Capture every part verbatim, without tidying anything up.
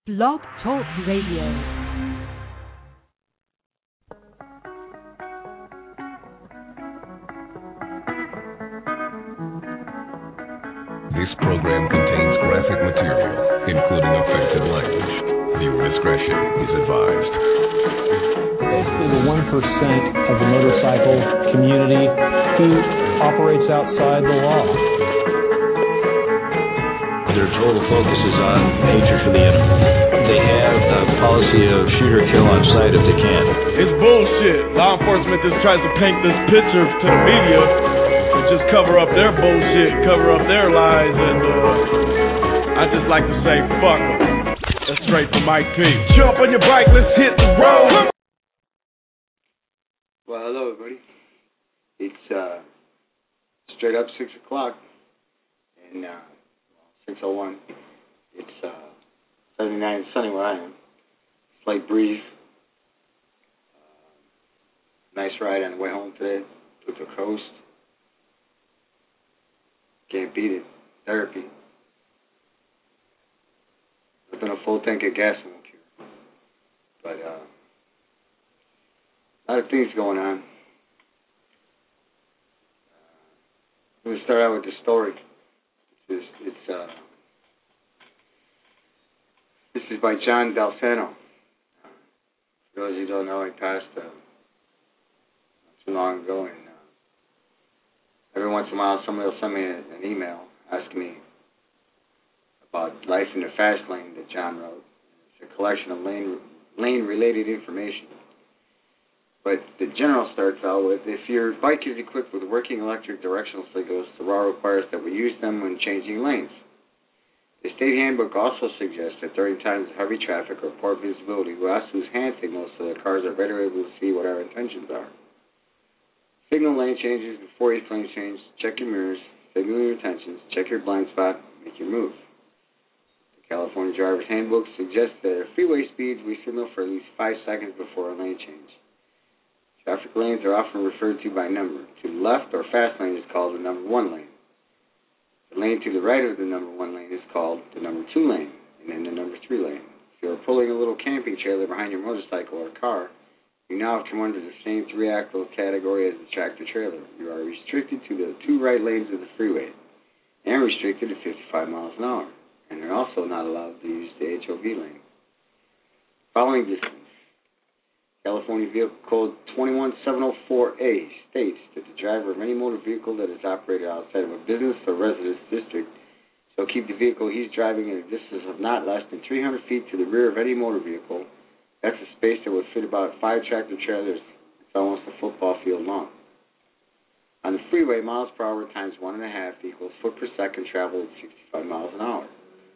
Blog Talk Radio. This program contains graphic material, including offensive language. Viewer discretion is advised. Basically, the one percent of the motorcycle community who operates outside the law. Their total focus is on hatred for the enemy. They have a policy of shoot or kill on sight if they can. It's bullshit. Law enforcement just tries to paint this picture to the media and just cover up their bullshit, cover up their lies, and uh, I just like to say, fuck them. That's straight from Mike P. Jump on your bike, let's hit the road. Well, hello, everybody. It's uh, straight up six o'clock, and uh, six oh one. It's uh, seventy-nine and sunny where I am. Slight breeze. Uh, nice ride on the way home today. Took the coast. Can't beat it. Therapy. I've been a full tank of gas in one cure. But uh, a lot of things going on. Uh, I'm going to start out with the story. It's, it's uh, this is by John Dalsano. Uh, for those who don't know, he passed uh, not too long ago, and uh, every once in a while somebody will send me a, an email asking me about Life in the Fast Lane that John wrote. It's a collection of lane lane-related information. But the general starts out with, if your bike is equipped with working electric directional signals, the law requires that we use them when changing lanes. The state handbook also suggests that during times of heavy traffic or poor visibility, we also use hand signals so that cars are better able to see what our intentions are. Signal lane changes before each lane change, check your mirrors, signal your intentions, check your blind spot, make your move. The California Driver's Handbook suggests that at freeway speeds, we signal for at least five seconds before a lane change. Traffic lanes are often referred to by number. To the left, or fast lane, is called the number one lane. The lane to the right of the number one lane is called the number two lane, and then the number three lane. If you are pulling a little camping trailer behind your motorcycle or car, you now have come under the same three-axle category as the tractor-trailer. You are restricted to the two right lanes of the freeway, and restricted to fifty-five miles an hour, and are also not allowed to use the H O V lane. Following distance. California Vehicle Code twenty-one seven oh four A states that the driver of any motor vehicle that is operated outside of a business or residence district shall keep the vehicle he's driving at a distance of not less than three hundred feet to the rear of any motor vehicle. That's a space that would fit about five tractor trailers. It's almost a football field long. On the freeway, miles per hour times one and a half equals foot per second traveled at sixty-five miles an hour.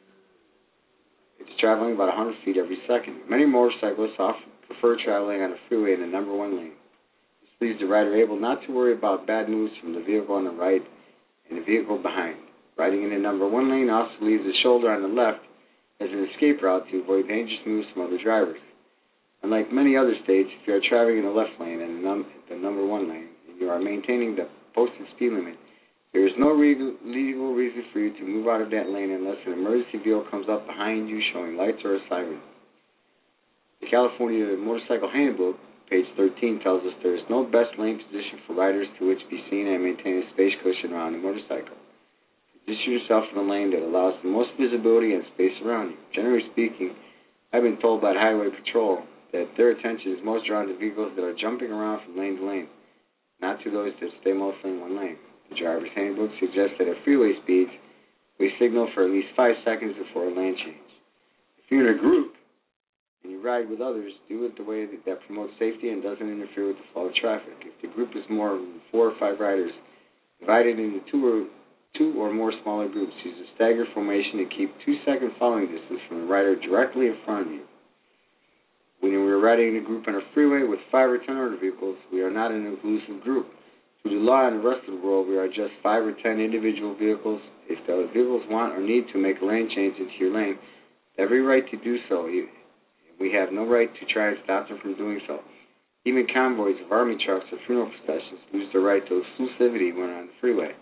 It's traveling about one hundred feet every second. Many motorcyclists often prefer traveling on the freeway in the number one lane. This leaves the rider able not to worry about bad news from the vehicle on the right and the vehicle behind. Riding in the number one lane also leaves the shoulder on the left as an escape route to avoid dangerous moves from other drivers. Unlike many other states, if you are traveling in the left lane and the, num the number one lane, and you are maintaining the posted speed limit, there is no legal reason for you to move out of that lane unless an emergency vehicle comes up behind you showing lights or a siren. The California Motorcycle Handbook, page thirteen, tells us there is no best lane position for riders to which be seen and maintain a space cushion around the motorcycle. Position yourself in a lane that allows the most visibility and space around you. Generally speaking, I've been told by the Highway Patrol that their attention is most drawn to vehicles that are jumping around from lane to lane, not to those that stay mostly in one lane. The Driver's Handbook suggests that at freeway speeds, we signal for at least five seconds before a lane change. If you're in a group, and you ride with others, do it the way that, that promotes safety and doesn't interfere with the flow of traffic. If the group is more than four or five riders, divided into two or, two or more smaller groups, use a stagger formation to keep two-second following distance from the rider directly in front of you. When we are riding in a group on a freeway with five or ten other vehicles, we are not an inclusive group. Through the law and the rest of the world, we are just five or ten individual vehicles. If the vehicles want or need to make a lane change into your lane, they have every right to do so. We have no right to try and stop them from doing so. Even convoys of army trucks or funeral processions lose their right to exclusivity when on the freeway.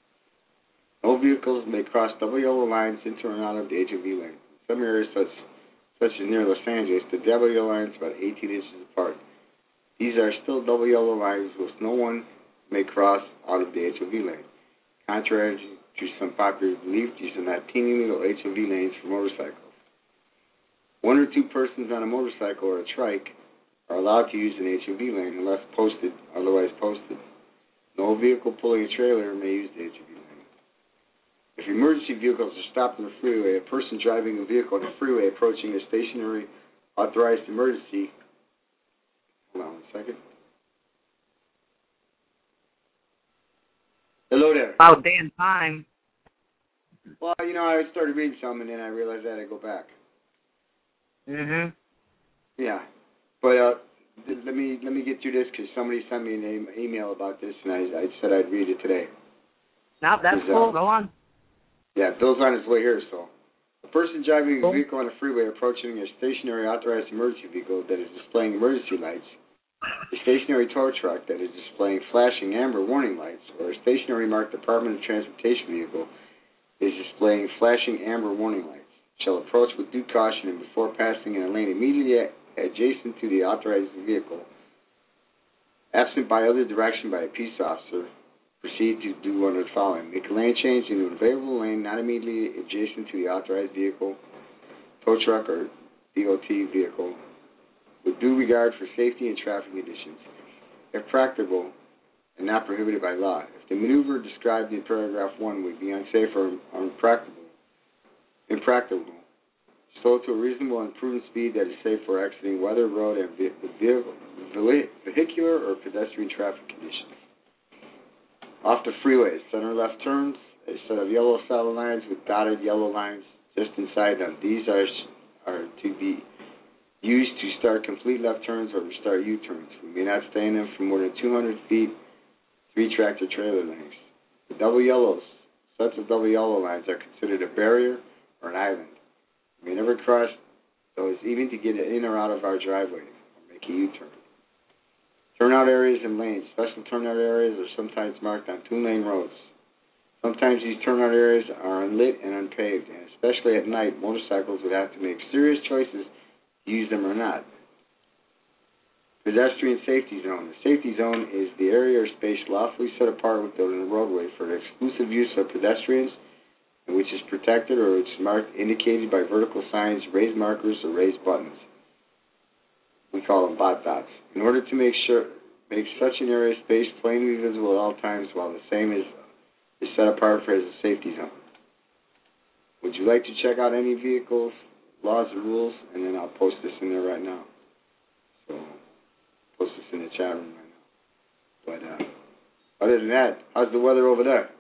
No vehicles may cross double yellow lines into and out of the H O V lane. Some areas such such as near Los Angeles, the double yellow lines about eighteen inches apart. These are still double yellow lines which no one may cross out of the H O V lane. Contrary to some popular belief, these are not teeny little H O V lanes for motorcycles. One or two persons on a motorcycle or a trike are allowed to use an H O V lane unless posted, otherwise posted. No vehicle pulling a trailer may use the H O V lane. If emergency vehicles are stopped on the freeway, a person driving a vehicle on the freeway approaching a stationary authorized emergency. Hold on one second. Hello there. About damn time. Well, you know, I started reading something and then I realized I had to go back. Mhm. Yeah, but uh, th- let me let me get through this because somebody sent me an e- email about this and I, I said I'd read it today. No, that's cool. Uh, Go on. Yeah, Bill's on his way here, so. A person driving Cool. a vehicle on a freeway approaching a stationary authorized emergency vehicle that is displaying emergency lights, a stationary tow truck that is displaying flashing amber warning lights, or a stationary marked Department of Transportation vehicle is displaying flashing amber warning lights, shall approach with due caution and before passing in a lane immediately adjacent to the authorized vehicle, absent by other direction by a peace officer, proceed to do one of the following. Make a lane change into an available lane not immediately adjacent to the authorized vehicle, tow truck, or D O T vehicle, with due regard for safety and traffic conditions, if practicable and not prohibited by law. If the maneuver described in paragraph one would be unsafe or impracticable, impracticable, slow to a reasonable and prudent speed that is safe for exiting weather, road, and vehicle, vehicular or pedestrian traffic conditions. Off the freeways, center left turns, a set of yellow solid lines with dotted yellow lines just inside them. These are are to be used to start complete left turns or restart U-turns. We may not stay in them for more than two hundred feet, three tractor trailer lengths. The double yellows, sets of double yellow lines are considered a barrier or an island. We may never cross those even to get in or out of our driveway or make a U-turn. Turnout areas and lanes. Special turnout areas are sometimes marked on two-lane roads. Sometimes these turnout areas are unlit and unpaved, and especially at night, motorcycles would have to make serious choices to use them or not. Pedestrian safety zone. The safety zone is the area or space lawfully set apart within the roadway for the exclusive use of pedestrians, and which is protected or which is marked indicated by vertical signs, raised markers, or raised buttons. We call them bot dots. In order to make sure make such an area of space plainly visible at all times, while the same is is set apart for as a safety zone. Would you like to check out any vehicles, laws, or rules? And then I'll post this in there right now. So, post this in the chat room right now. But uh, other than that, how's the weather over there?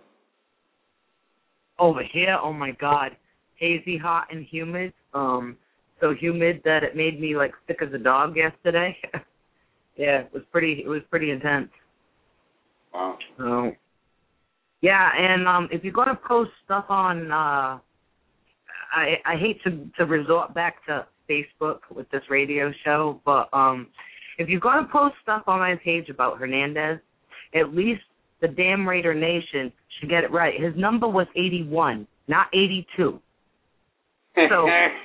Over here, oh my God, hazy, hot, and humid. Um, so humid that it made me like sick as a dog yesterday. Yeah, it was pretty. It was pretty intense. Wow. So, yeah, and um, if you're gonna post stuff on, uh, I I hate to to resort back to Facebook with this radio show, but um, if you're gonna post stuff on my page about Hernandez, at least the damn Raider Nation should get it right. His number was eighty-one, not eighty-two. So.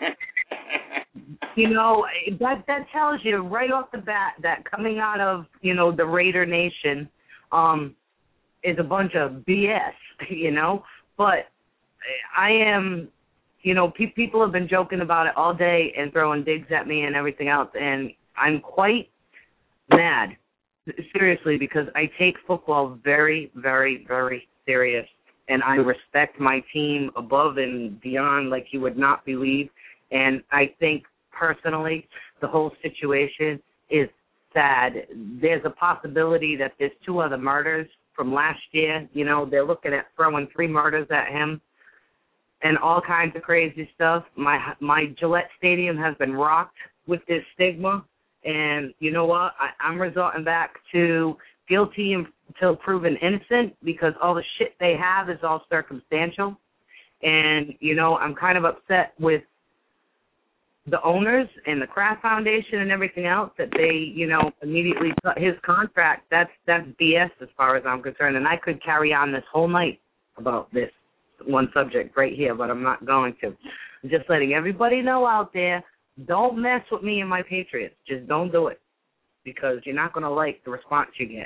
You know, that that tells you right off the bat that coming out of, you know, the Raider Nation um, is a bunch of B S, you know. But I am, you know, pe- people have been joking about it all day and throwing digs at me and everything else, and I'm quite mad, seriously, because I take football very, very, very serious, and I respect my team above and beyond like you would not believe. And I think, personally, the whole situation is sad. There's a possibility that there's two other murders from last year. You know, they're looking at throwing three murders at him and all kinds of crazy stuff. My my Gillette Stadium has been rocked with this stigma. And you know what? I, I'm resorting back to guilty until proven innocent because all the shit they have is all circumstantial. And, you know, I'm kind of upset with the owners and the Kraft Foundation and everything else that they, you know, immediately cut his contract. That's that's B S as far as I'm concerned. And I could carry on this whole night about this one subject right here, but I'm not going to. I'm just letting everybody know out there don't mess with me and my Patriots. Just don't do it, because you're not going to like the response you get.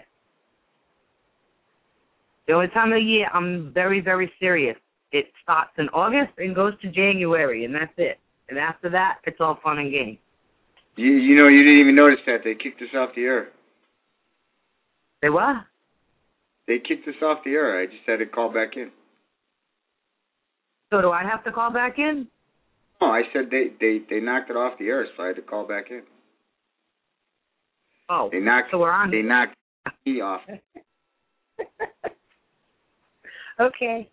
The only time of the year I'm very, very serious, it starts in August and goes to January, and that's it. And after that, it's all fun and games. You, you know, you didn't even notice that. They kicked us off the air. Say what? They kicked us off the air. I just had to call back in. So do I have to call back in? No, I said they, they, they knocked it off the air, so I had to call back in. Oh, they knocked, so we're on. They knocked me off. Okay.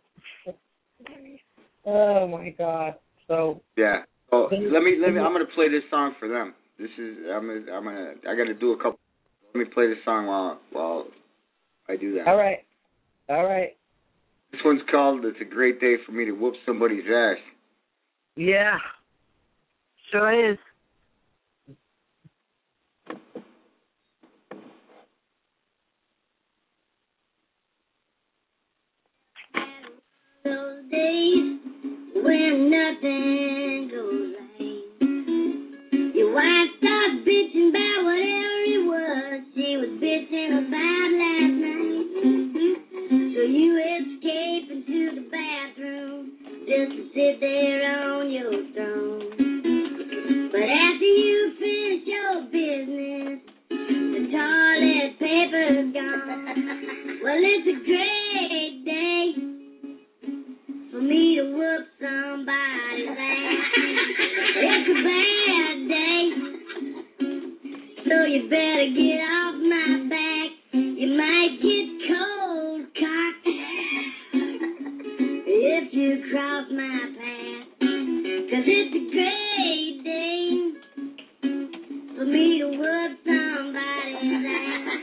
Oh my God. So. Yeah. Oh, let me let me. I'm gonna play this song for them. This is I'm gonna I'm gonna I gotta do a couple. Let me play this song while while I do that. All right. All right. This one's called "It's a Great Day for Me to Whoop Somebody's Ass." Yeah. Sure is. Those days when nothing goes right, your wife starts bitching about whatever it was she was bitching about last night. So you escape into the bathroom just to sit there on your throne. But after you finish your business, the toilet paper's gone. Well, it's a great day for me to whoop somebody's ass. It's a bad day, so you better get off my back. You might get cold cocked if you cross my path. 'Cause it's a great day for me to whoop somebody's ass.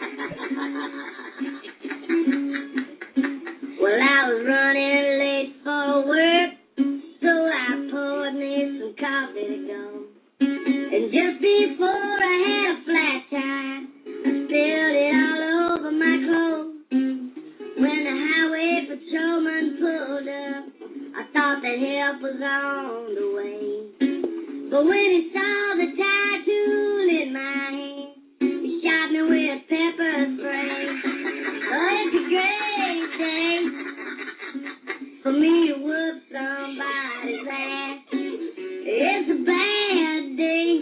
Well, I was running late for work, so I poured me some coffee to go. And just before I had a flat tire, I spilled it all over my clothes. When the highway patrolman pulled up, I thought that help was on the way. But when he saw the tire tool in my hand, he shot me with pepper spray. Oh, it's a great day for me to whoop somebody's ass. It's a bad day,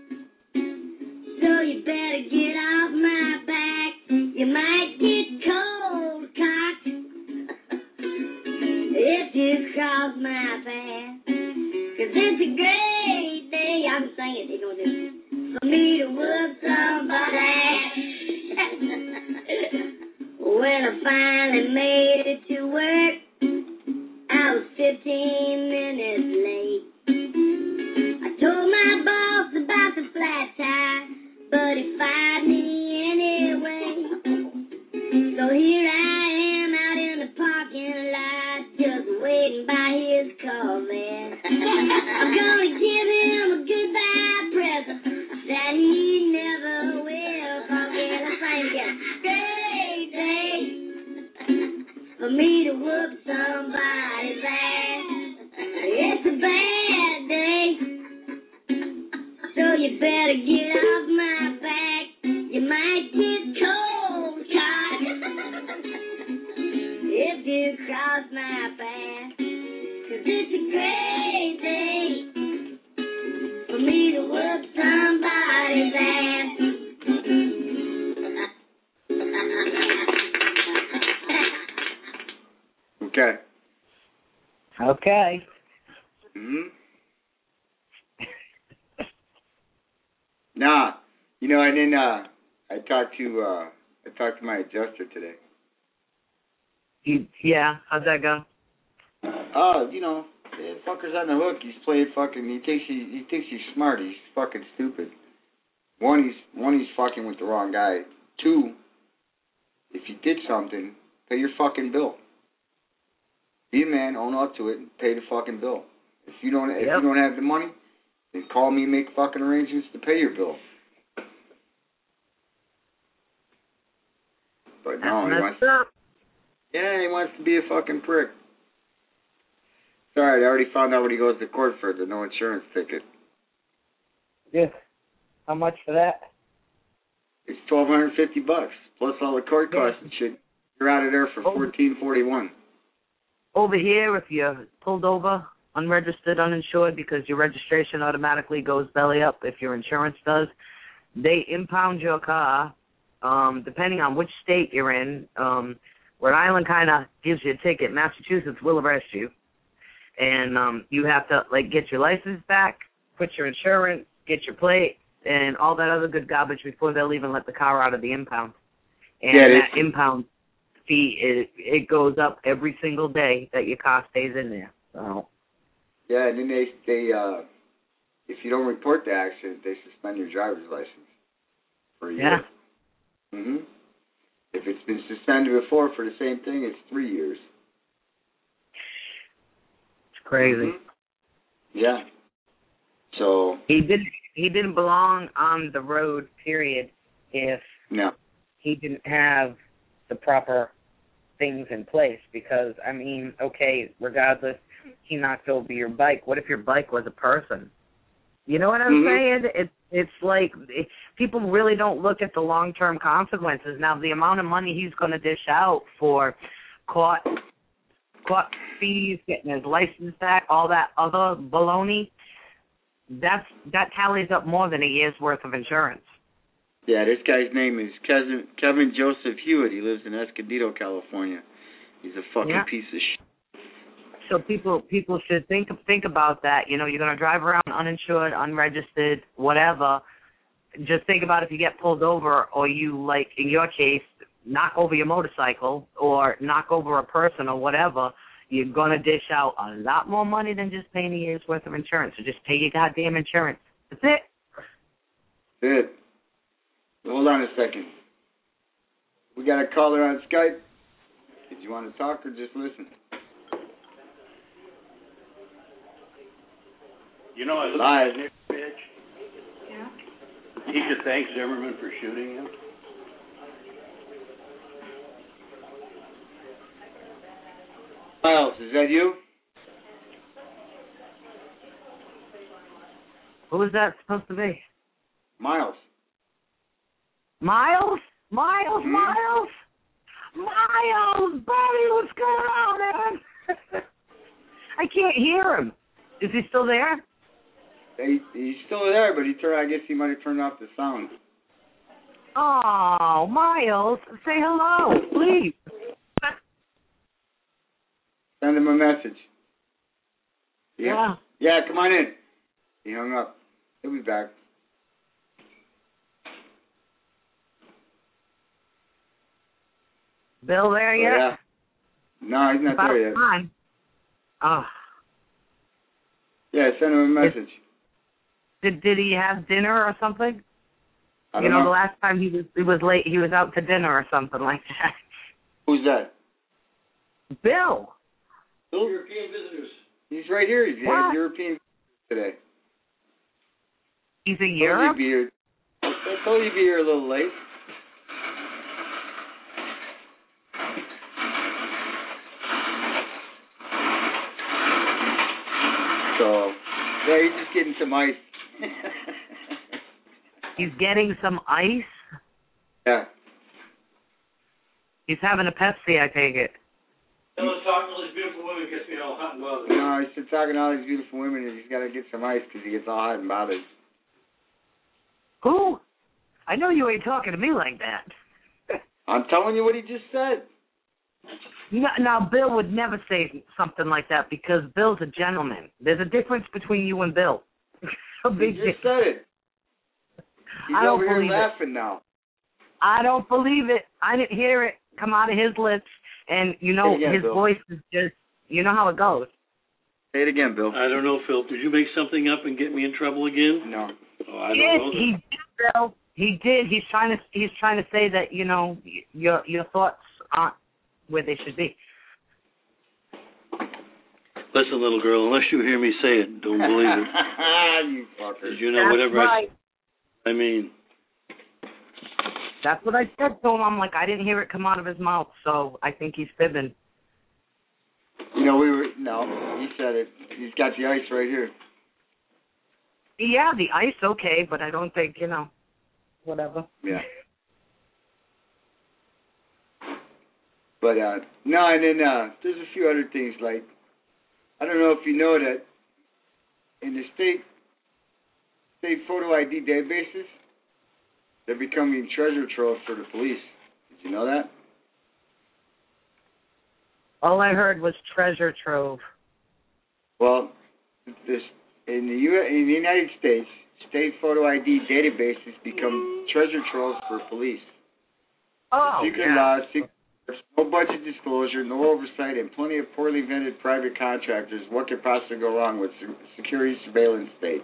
so you better get off my back. You might get cold cocked if you cross my path. 'Cause it's a great day, I'm singing, you know this, for me to whoop somebody's ass. When I finally made it to work, I was fifteen minutes late. I told my boss about the flat tire, but he fired me anyway. So here I am out in the parking lot, just waiting by his Corvette. I'm gonna give him a goodbye present that he never will forget. Let's sing again. Great day for me to whoop somebody's ass. It's a bad day, so you better get off my back. You might get cold cocked if you cross my path. 'Cause it's a great day for me to whoop somebody's ass. Okay. Okay. Hmm. Nah, you know, I didn't. Uh, I talked to. Uh, I talked to my adjuster today. You, yeah. How'd that go? Oh, you know, the fucker's on the hook. He's playing fucking. He thinks he he thinks he's smart. He's fucking stupid. One, he's one, he's fucking with the wrong guy. Two, if you did something, pay your fucking bill. Be a man, own up to it, and pay the fucking bill. If you don't, if Yep. you don't have the money, then call me and make fucking arrangements to pay your bill. But no, he wants. Up. Yeah, he wants to be a fucking prick. It's alright, I already found out what he goes to court for, the no insurance ticket. Yeah. How much for that? It's twelve hundred fifty bucks plus all the court costs and shit. You're out of there for fourteen forty one. Over here, if you're pulled over, unregistered, uninsured, because your registration automatically goes belly up if your insurance does, they impound your car. Um, depending on which state you're in, um, Rhode Island kind of gives you a ticket. Massachusetts will arrest you, and um, you have to like get your license back, put your insurance, get your plate, and all that other good garbage before they'll even let the car out of the impound. And yeah, that impound fee, it, it goes up every single day that your car stays in there. So. Yeah, and then they, they uh, if you don't report the accident, they suspend your driver's license for a year. Yeah. Mm-hmm. If it's been suspended before for the same thing, it's three years. It's crazy. Mm-hmm. Yeah. So he didn't he didn't belong on the road, period, if no. he didn't have the proper things in place. Because, I mean, okay, regardless, he knocked over your bike. What if your bike was a person? You know what I'm mm-hmm. saying? It's it's like it, people really don't look at the long-term consequences. Now, the amount of money he's going to dish out for court, court fees, getting his license back, all that other baloney, that's, that tallies up more than a year's worth of insurance. Yeah, this guy's name is Kevin, Kevin Joseph Hewitt. He lives in Escondido, California. He's a fucking yeah. piece of shit. So people people should think think about that. You know, you're going to drive around uninsured, unregistered, whatever. Just think about if you get pulled over or you, like in your case, knock over your motorcycle or knock over a person or whatever, you're going to dish out a lot more money than just paying a year's worth of insurance. So just pay your goddamn insurance. That's it. That's it. Hold on a second. We got a caller on Skype. Did you want to talk or just listen? You know, I Live. Nick bitch. Yeah. He should thank Zimmerman for shooting him. Miles, is that you? Who is that supposed to be? Miles. Miles? Miles, mm-hmm. Miles? Miles, buddy, what's going on, man? I can't hear him. Is he still there? He, he's still there, but he turned, I guess he might have turned off the sound. Oh, Miles, say hello, please. Send him a message. Yeah. Yeah, yeah come on in. He hung up. He'll be back. Bill there yet? Oh, yeah. No, he's not About there yet. time. Oh. Yeah, send him a message. Did did he have dinner or something? I don't you know, know, the last time he was he was late, he was out to dinner or something like that. Who's that? Bill. Bill? European visitors. He's right here. He's what? European today. He's a I Europe? told, here, I told you'd be here a little late. So, yeah, he's just getting some ice. He's getting some ice? Yeah. He's having a Pepsi, I take it. He was talking to all these beautiful women, gets me all hot and bothered. No, he's been talking to all these beautiful women, and he's got to get some ice because he gets all hot and bothered. Who? I know you ain't talking to me like that. I'm telling you what he just said. No, now, Bill would never say something like that because Bill's a gentleman. There's a difference between you and Bill. A big He just said it. He's I don't over here believe laughing it. now. I don't believe it. I didn't hear it come out of his lips. And, you know, again, his Bill. voice is just, you know how it goes. Say it again, Bill. I don't know, Phil. Did you make something up and get me in trouble again? No. Oh, I He don't did. know. He did, Bill. He did. He's trying to. He's trying to say that you know your your thoughts aren't where they should be. Listen, little girl. Unless you hear me say it, don't believe it. You fucker. Did you know That's whatever right. I? I mean. That's what I said to him. I'm like, I didn't hear it come out of his mouth, so I think he's fibbing. You know, we were no. He said it. He's got the ice right here. Yeah, the ice, okay, but I don't think, you know, whatever. Yeah. But, uh, no, and then uh, there's a few other things, like, I don't know if you know that in the state state photo I D databases, they're becoming treasure troves for the police. Did you know that? All I heard was treasure trove. Well, this in the U in the United States, state photo I D databases become treasure troves for police. Oh, secret yeah. laws, secret, no budget disclosure, no oversight, and plenty of poorly vetted private contractors. What could possibly go wrong with security surveillance states?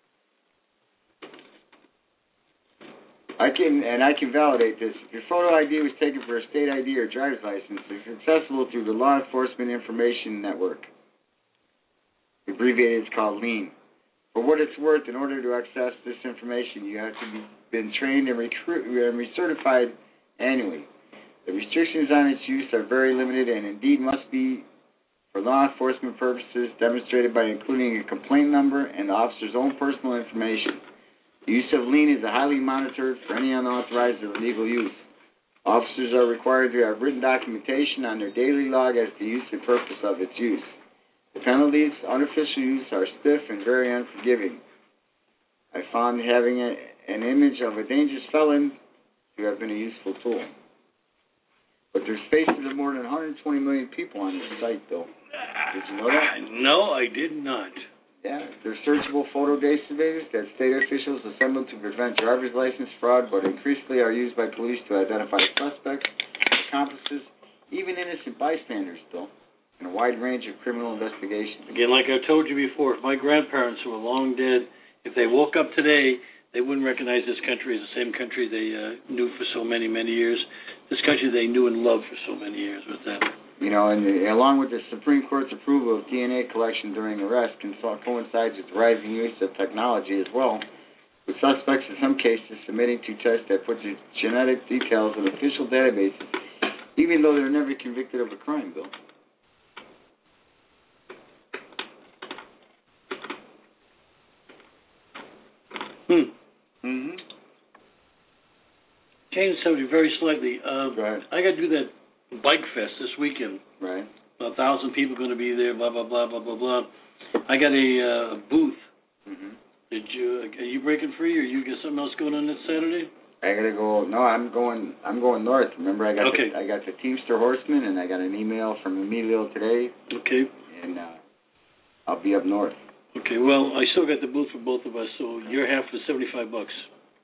I can, and I can validate this. If your photo I D was taken for a state I D or driver's license, it's accessible through the Law Enforcement Information Network. Abbreviated, it's called LEAN. For what it's worth, in order to access this information, you have to be been trained and, recruit, and recertified annually. The restrictions on its use are very limited and indeed must be, for law enforcement purposes, demonstrated by including a complaint number and the officer's own personal information. The use of LEAN is highly monitored for any unauthorized or illegal use. Officers are required to have written documentation on their daily log as to use and purpose of its use. The penalties, unofficial use, are stiff and very unforgiving. I found having a, an image of a dangerous felon to have been a useful tool. But there's faces of more than one hundred twenty million people on this site, though. Did you know that? No, I did not. Yeah, they're searchable photo databases that state officials assemble to prevent driver's license fraud, but increasingly are used by police to identify suspects, accomplices, even innocent bystanders, though, in a wide range of criminal investigations. Again, like I told you before, if my grandparents who are long dead, if they woke up today, they wouldn't recognize this country as the same country they uh, knew for so many, many years. This country they knew and loved for so many years with them. You know, and the, along with the Supreme Court's approval of D N A collection during arrest, coincides with the rising use of technology as well, with suspects in some cases submitting to tests that put the genetic details of official databases, even though they're never convicted of a crime, Bill. Hmm. Mm-hmm. Change the subject very slightly. Um, right. I got to do that Bike Fest this weekend. Right. A thousand people going to be there. Blah blah blah blah blah blah. I got a uh, booth. Mm-hmm. Did you? Are you breaking free, or you got something else going on this Saturday? I gotta go. No, I'm going. I'm going north. Remember, I got. Okay. The, I got the Teamster Horseman, and I got an email from Emilio today. Okay. And uh, I'll be up north. Okay. Well, I still got the booth for both of us, so your half was seventy-five bucks.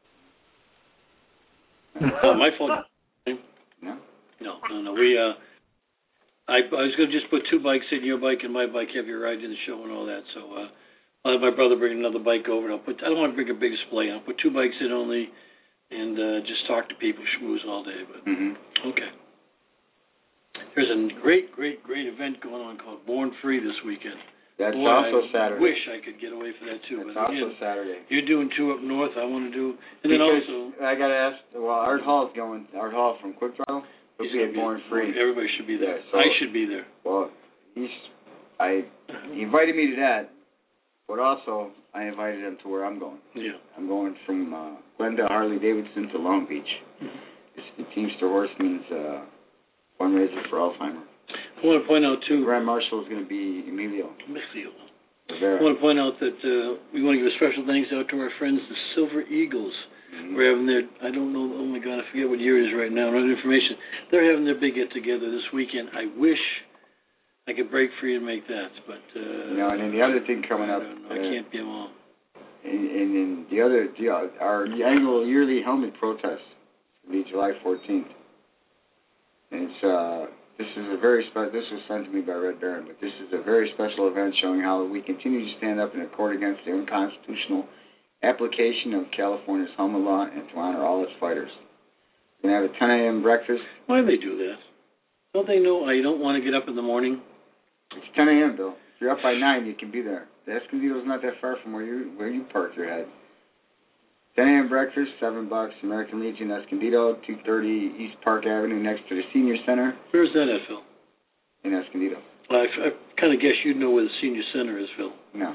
Oh, my fault. No. No, no, no. We. Uh, I, I was going to just put two bikes in, your bike and my bike, have your ride to the show and all that. So uh, I'll have my brother bring another bike over. And I'll put. I don't want to bring a big display. I'll put two bikes in only, and uh, just talk to people, schmooze all day. But mm-hmm. Okay. There's a great, great, great event going on called Born Free this weekend. That's Boy, also I Saturday. wish I could get away for that too. That's but also again, Saturday. You're doing two up north. I want to do, and then because also I got to ask. Well, Art Hall's going. Art Hall from Quick Throttle. He'll be at Born Free. Everybody should be there. Yeah, so, I should be there. Well, he's. I he invited me to that, but also I invited him to where I'm going. Yeah. I'm going from uh, Glendale Harley Davidson to Long Beach. Mm-hmm. It's the Teamster Horseman's uh, fundraiser for Alzheimer. I want to point out too. The Grand Marshal is going to be Emilio. Emilio. Rivera. I want to point out that uh, we want to give a special thanks out to our friends, the Silver Eagles. Mm-hmm. We're having their, I don't know, oh my God, I forget what year it is right now, no information. They're having their big get-together this weekend. I wish I could break free and make that, but... Uh, no, and then the other thing coming up... I, don't know, uh, I can't be them all. And, and then the other, the, our annual yearly helmet protest will be July fourteenth. And it's, uh, this is a very special, this was sent to me by Red Baron, but this is a very special event showing how we continue to stand up in the court against the unconstitutional application of California's helmet law and to honor all its fighters. We're going to have a ten a.m. breakfast. Why do they do that? Don't they know I don't want to get up in the morning? It's ten a.m., Bill. If you're up by nine, you can be there. The Escondido's not that far from where you where you park your head. ten a.m. breakfast, seven bucks. American Legion Escondido, two thirty East Park Avenue, next to the Senior Center. Where's that at, Phil? In Escondido. I, I kind of guess you'd know where the Senior Center is, Phil. No.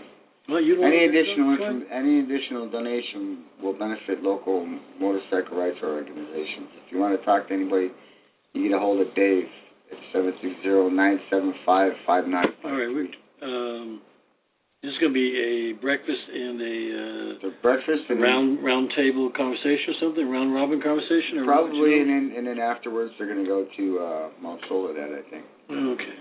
Well, you don't Any want to additional go? inform- any additional donation will benefit local motorcycle rights organizations. If you want to talk to anybody, you get a hold of Dave at seven six zero, nine seven five, five nine five. All right. We, um, this is going to be a breakfast and a uh, the breakfast and round round table conversation or something, round robin conversation, or probably, what, you and know? then and then afterwards they're going to go to uh, Mount Soledad, I think. Okay.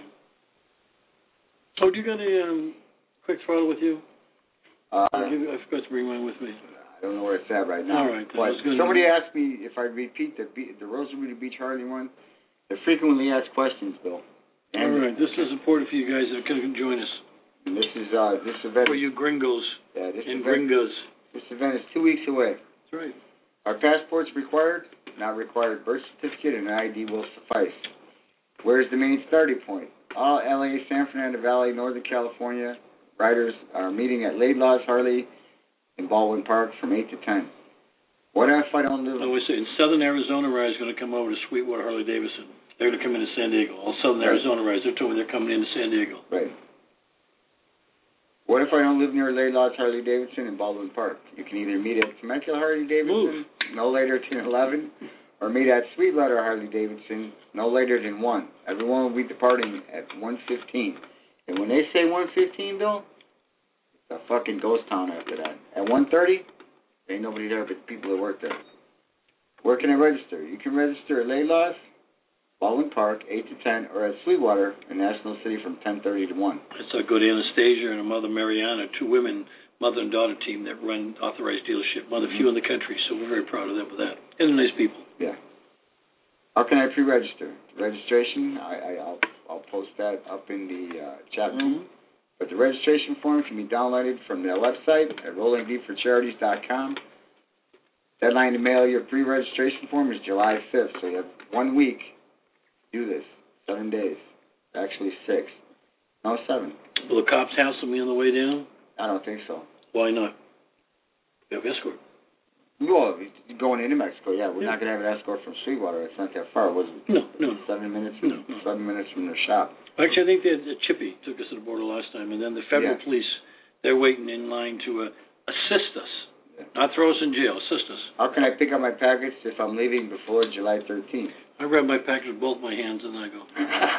Oh, do you got a um, quick throttle with you? Uh, I, give, I forgot to bring mine with me. I don't know where it's at right now. All right. But somebody asked me if I repeat the be- the Rosarito Beach Harley one. They're frequently asked questions, Bill. And All right. This is important for you guys that can join us. And this is uh, this event. For you gringos yeah, this and event, gringos. This event is two weeks away. That's right. Are passports required? Not required. Birth certificate and an I D will suffice. Where's the main starting point? All L A, San Fernando Valley, Northern California riders are meeting at Laidlaw's Harley in Baldwin Park from eight to ten. What if I don't live... I always say, in Southern Arizona riders are going to come over to Sweetwater Harley Davidson. They're going to come into San Diego. All Southern Right. Arizona riders, they're told me they're coming into San Diego. Right. What if I don't live near Laidlaw's Harley Davidson in Baldwin Park? You can either meet at Temecula Harley Davidson Move. no later than eleven, or meet at Sweetwater Harley Davidson no later than one. Everyone will be departing at one fifteen. And when they say one fifteen, Bill, it's a fucking ghost town after that. At one thirty, there ain't nobody there but the people that work there. Where can I register? You can register at Laidlaw's, Baldwin Park, eight to ten, or at Sweetwater in National City from ten thirty to one. It's a good Anastasia and a mother Mariana, two women, mother and daughter team that run authorized dealership, one of the few in the country, so we're very proud of them for that. And they're nice people. Yeah. How can I pre-register? Registration, I, I, I'll, I'll post that up in the uh, chat room. Mm-hmm. But the registration form can be downloaded from their website at rolling deep for charities dot com. Deadline to mail your pre-registration form is July fifth, so you have one week to do this. Seven days. Actually six. No, seven. Will the cops hassle me on the way down? I don't think so. Why not? We have escort. Well, you're going into Mexico, yeah. We're Yeah. not going to have an escort from Sweetwater. It's not that far, was it? No, no. Seven minutes? No, no. Seven minutes from their shop. Actually, I think that uh, Chippy took us to the border last time, and then the federal Yeah. police, they're waiting in line to uh, assist us. Yeah. Not throw us in jail, assist us. How can I pick up my package if I'm leaving before July thirteenth? I grab my package with both my hands and I go.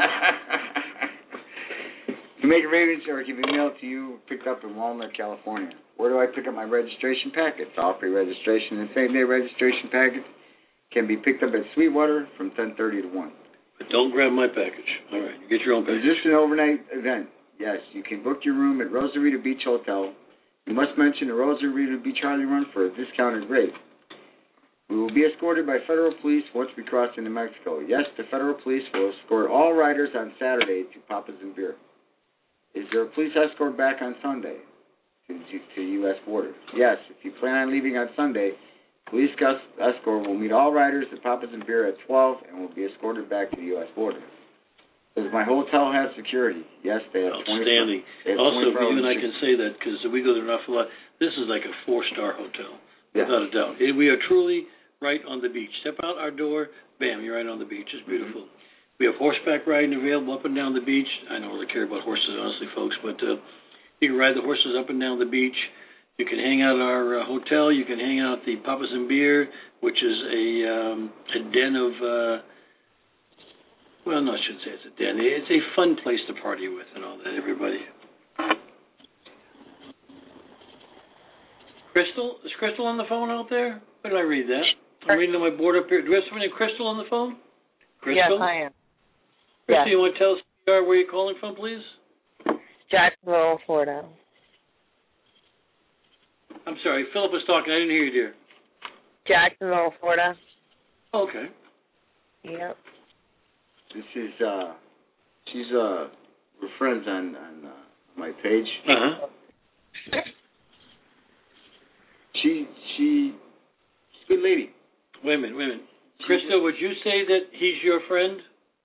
To make arrangements or give email to you, picked up in Walnut, California. Where do I pick up my registration packets? All pre-registration and same-day registration packets can be picked up at Sweetwater from ten thirty to one. But don't grab my package. All right, you get your own Is package. this an overnight event? Yes, you can book your room at Rosarito Beach Hotel. You must mention the Rosarito Beach Harley Run for a discounted rate. We will be escorted by federal police once we cross into Mexico. Yes, the federal police will escort all riders on Saturday to Papas and Beer. Is there a police escort back on Sunday to to U S border? Yes, if you plan on leaving on Sunday, police escort will meet all riders at Papas and Beer at twelve and will be escorted back to the U S border. Does my hotel have security? Yes, they have Outstanding. twenty-four. They have Also, twenty-four you and I hours. can say that because we go there an awful lot. This is like a four-star hotel, Yeah. without a doubt. Eh, We are truly right on the beach. Step out our door, bam, you're right on the beach. It's beautiful. Mm-hmm. We have horseback riding available up and down the beach. I don't really care about horses, honestly, folks, but uh, you can ride the horses up and down the beach. You can hang out at our uh, hotel. You can hang out at the Papas and Beer, which is a um, a den of, uh, well, no, I shouldn't say it's a den. It's a fun place to party with and all that, everybody. Crystal? Is Crystal on the phone out there? Where did I read that? I'm reading on my board up here. Do we have somebody named Crystal on the phone? Crystal? Yes, I am. Crystal, Yes. you want to tell us who you are, where you're calling from, please? Jacksonville, Florida. I'm sorry, Philip was talking. I didn't hear you, dear. Jacksonville, Florida. Okay. Yep. This is uh, she's uh, we're friends on on uh, my page. Uh huh. She she she's a good lady. Wait a minute, wait a minute. Crystal, would you say that he's your friend?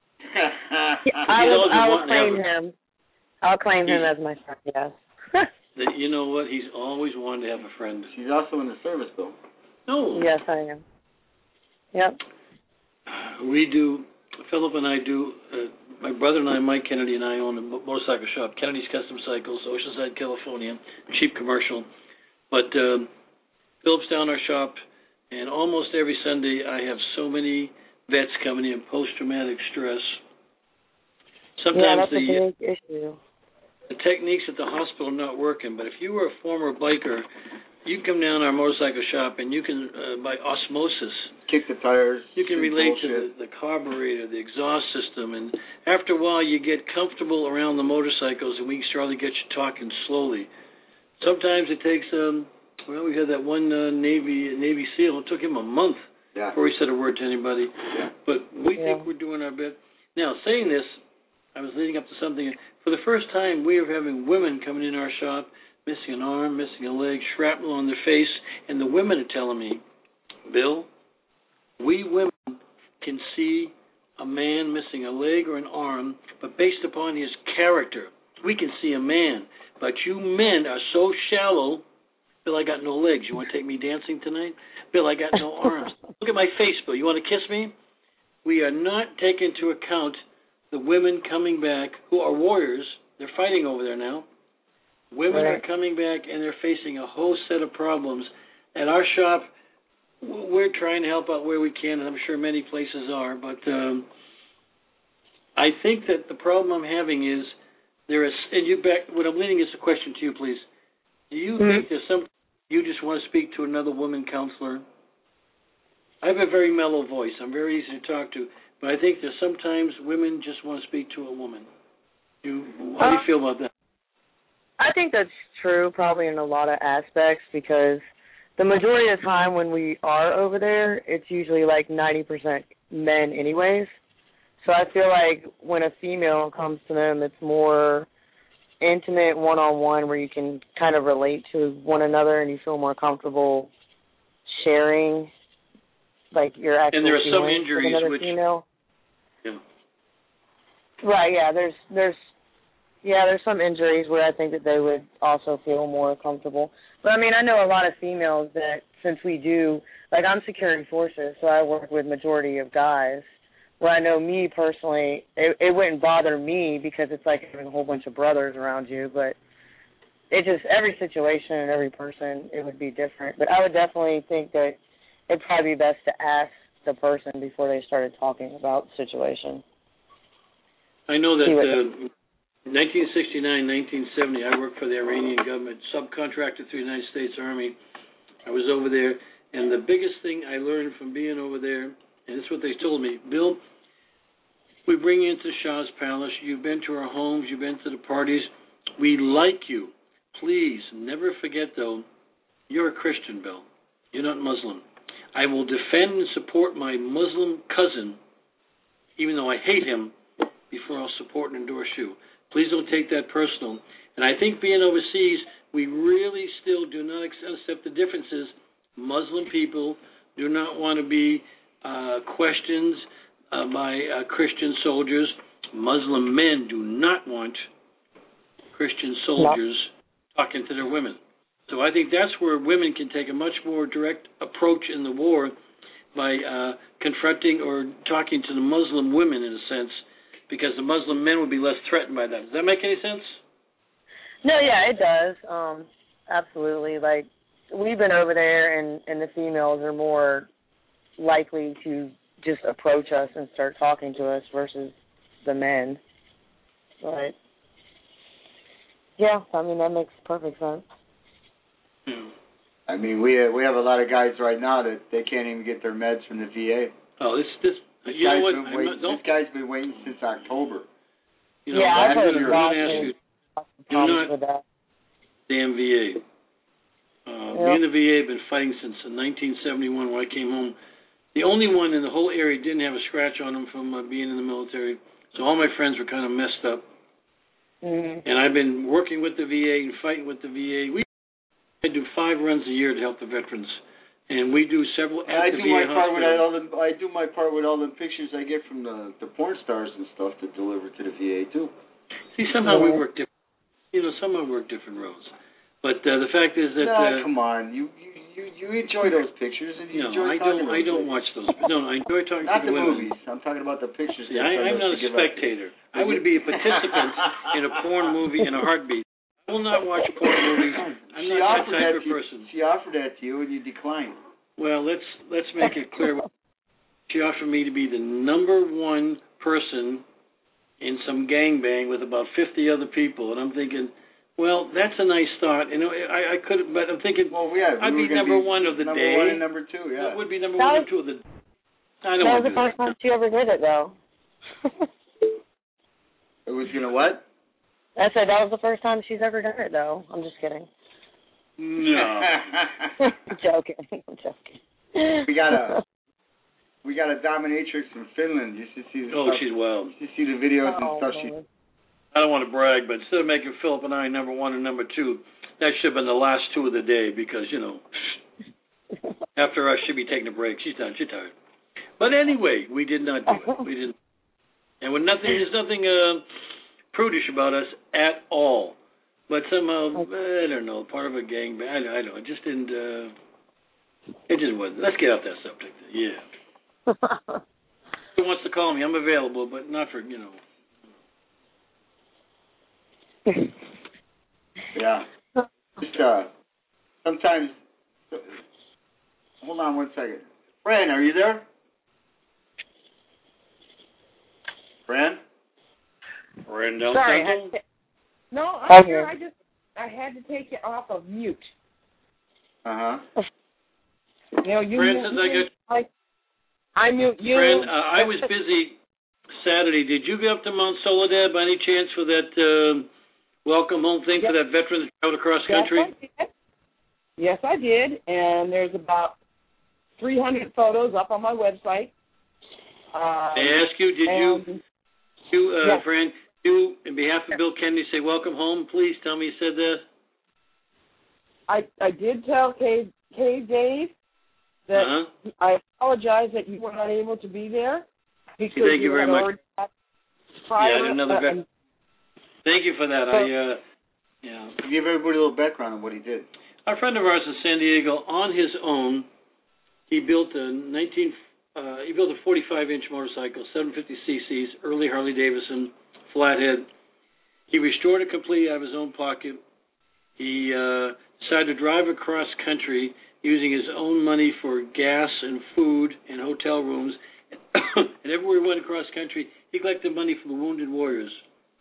I will, always I will wanting to have claim a- him. I'll claim him He's- as my friend, yes. That you know what? He's always wanted to have a friend. She's also in the service, though. No. Yes, I am. Yep. We do Philip and I do, uh, my brother and I, Mike Kennedy and I own a motorcycle shop, Kennedy's Custom Cycles, Oceanside, California, cheap commercial. But um, Philip's down our shop, and almost every Sunday I have so many vets coming in, post-traumatic stress. Sometimes yeah, that's the, a big issue. The techniques at the hospital are not working, but if you were a former biker, you can come down our motorcycle shop and you can, uh, by osmosis, kick the tires. You can relate bullshit. to the, the carburetor, the exhaust system, and after a while you get comfortable around the motorcycles, and we can start to get you talking slowly. Sometimes it takes, um, well, we had that one uh, Navy Navy SEAL. It took him a month yeah. before he said a word to anybody. Yeah. But we yeah. think we're doing our bit. Now, saying this, I was leading up to something. For the first time, we are having women coming in our shop, missing an arm, missing a leg, shrapnel on their face, and the women are telling me, Bill, we women can see a man missing a leg or an arm, but based upon his character, we can see a man. But you men are so shallow. Bill, I got no legs. You want to take me dancing tonight? Bill, I got no arms. Look at my face, Bill. You want to kiss me? We are not taking into account the women coming back who are warriors. They're fighting over there now. Women right. are coming back, and they're facing a whole set of problems. At our shop, we're trying to help out where we can, and I'm sure many places are. But um, I think that the problem I'm having is there is, and you back. What I'm leading is a question to you, please. Do you mm-hmm. think there's some you just want to speak to another woman counselor? I have a very mellow voice. I'm very easy to talk to, but I think that sometimes women just want to speak to a woman. You, how do you feel about that? I think that's true, probably in a lot of aspects, because the majority of the time when we are over there, it's usually like ninety percent men anyways. So I feel like when a female comes to them, it's more intimate, one-on-one, where you can kind of relate to one another and you feel more comfortable sharing, like, your actual and there are some feelings injuries with another which, female. Yeah. Right, yeah, there's, there's, yeah, there's some injuries where I think that they would also feel more comfortable. But, I mean, I know a lot of females that, since we do, like, I'm security forces, so I work with majority of guys, where I know me personally, it, it wouldn't bother me because it's like having a whole bunch of brothers around you, but it just, every situation and every person, it would be different. But I would definitely think that it'd probably be best to ask the person before they started talking about the situation. I know that uh, nineteen sixty-nine, nineteen seventy, I worked for the Iranian government, subcontracted through the United States Army. I was over there, and the biggest thing I learned from being over there, and this is what they told me, Bill, we bring you into Shah's Palace. You've been to our homes. You've been to the parties. We like you. Please, never forget, though, you're a Christian, Bill. You're not Muslim. I will defend and support my Muslim cousin, even though I hate him, before I'll support and endorse you. Please don't take that personal. And I think being overseas, we really still do not accept the differences. Muslim people do not want to be uh, questioned uh, by uh, Christian soldiers. Muslim men do not want Christian soldiers no. talking to their women. So I think that's where women can take a much more direct approach in the war by uh, confronting or talking to the Muslim women, in a sense, because the Muslim men would be less threatened by that. Does that make any sense? No, yeah, it does. Um, absolutely. Like, we've been over there, and, and the females are more likely to just approach us and start talking to us versus the men. But, yeah, I mean, that makes perfect sense. Hmm. I mean, we we have a lot of guys right now that they can't even get their meds from the V A. Oh, this this. This, you know guy's, what? been waiting, not, this guy's been waiting since October. You know, yeah, I've heard I'm about going to ask you, do not with that. damn V A. Uh, yep. Me and the V A have been fighting since nineteen seventy-one when I came home. The only one in the whole area didn't have a scratch on them from uh, being in the military, so all my friends were kind of messed up. Mm-hmm. And I've been working with the V A and fighting with the V A. We I do five runs a year to help the veterans. And we do several at I the do V A my part with hospital. all the I do my part with all the pictures I get from the, the porn stars and stuff to deliver to the V A too. See, somehow we work different. You know, somehow we work different roads. But uh, the fact is that no, uh, come on, you, you you you enjoy those pictures and you No, enjoy I talking don't. about I don't things. watch those. No, I enjoy talking Not to the the women. movies. I'm talking about the pictures. Yeah, I, I'm not a spectator. I would be a participant in a porn movie in a heartbeat. I will not watch porn movies. I'm she not offered that type that of to, person. She offered that to you and you declined. Well, let's let's make it clear. She offered me to be the number one person in some gangbang with about fifty other people, and I'm thinking, well, that's a nice thought. And I, I could, but I'm thinking, well, yeah, I'd we be number be one of the number day. Number one and number two, yeah. That would be number that one was, and two of the. I don't that want was to the first time she ever did it, though. It was gonna what? I said that was the first time she's ever done it, though. I'm just kidding. No. I'm joking. I'm joking. We got a we got a dominatrix from Finland. You should see the Oh, stuff. she's wild. You should see the videos Oh, and stuff. She. I don't want to brag, but instead of making Philip and I number one and number two, that should have been the last two of the day because, you know, after us, she'd be taking a break. She's done. She's tired. But anyway, we did not do it. We didn't. And when nothing, there's nothing uh, prudish about us at all. But somehow, I don't know, part of a gang, I, I don't know, it just didn't, uh, it just wasn't. Let's get off that subject. Yeah. Who wants to call me? I'm available, but not for, you know. Yeah. Just, uh, sometimes, hold on one second. Fran, are you there? Fran? Fran Del Sorry. Santo? I, no, I'm Okay. here. I just, I had to take it off of mute. Uh-huh. You know, you Francis, mute I me, got I, I mute you. Fran, uh, I was busy Saturday. Did you get up to Mount Soledad by any chance for that uh, welcome home thing Yes. for that veteran that traveled across country? Yes, I did. Yes, I did. And there's about three hundred photos up on my website. Um, They ask you, did you, and- you uh, yes. Fran, you, in behalf of Bill Kennedy, say welcome home, please? Tell me you said that. I, I did tell K, K Dave that Uh-huh. I apologize that you were not able to be there because Thank you very had much. already had prior, Yeah, another uh, vet- Thank you for that. So- I, uh, yeah. Give everybody a little background on what he did. A friend of ours in San Diego, on his own, he built a nineteen. Uh, he built a forty-five inch motorcycle, seven fifty cc's, early Harley Davidson, flathead. He restored it completely out of his own pocket. He uh, decided to drive across country using his own money for gas and food and hotel rooms. And everywhere he went across country, he collected money from the Wounded Warriors.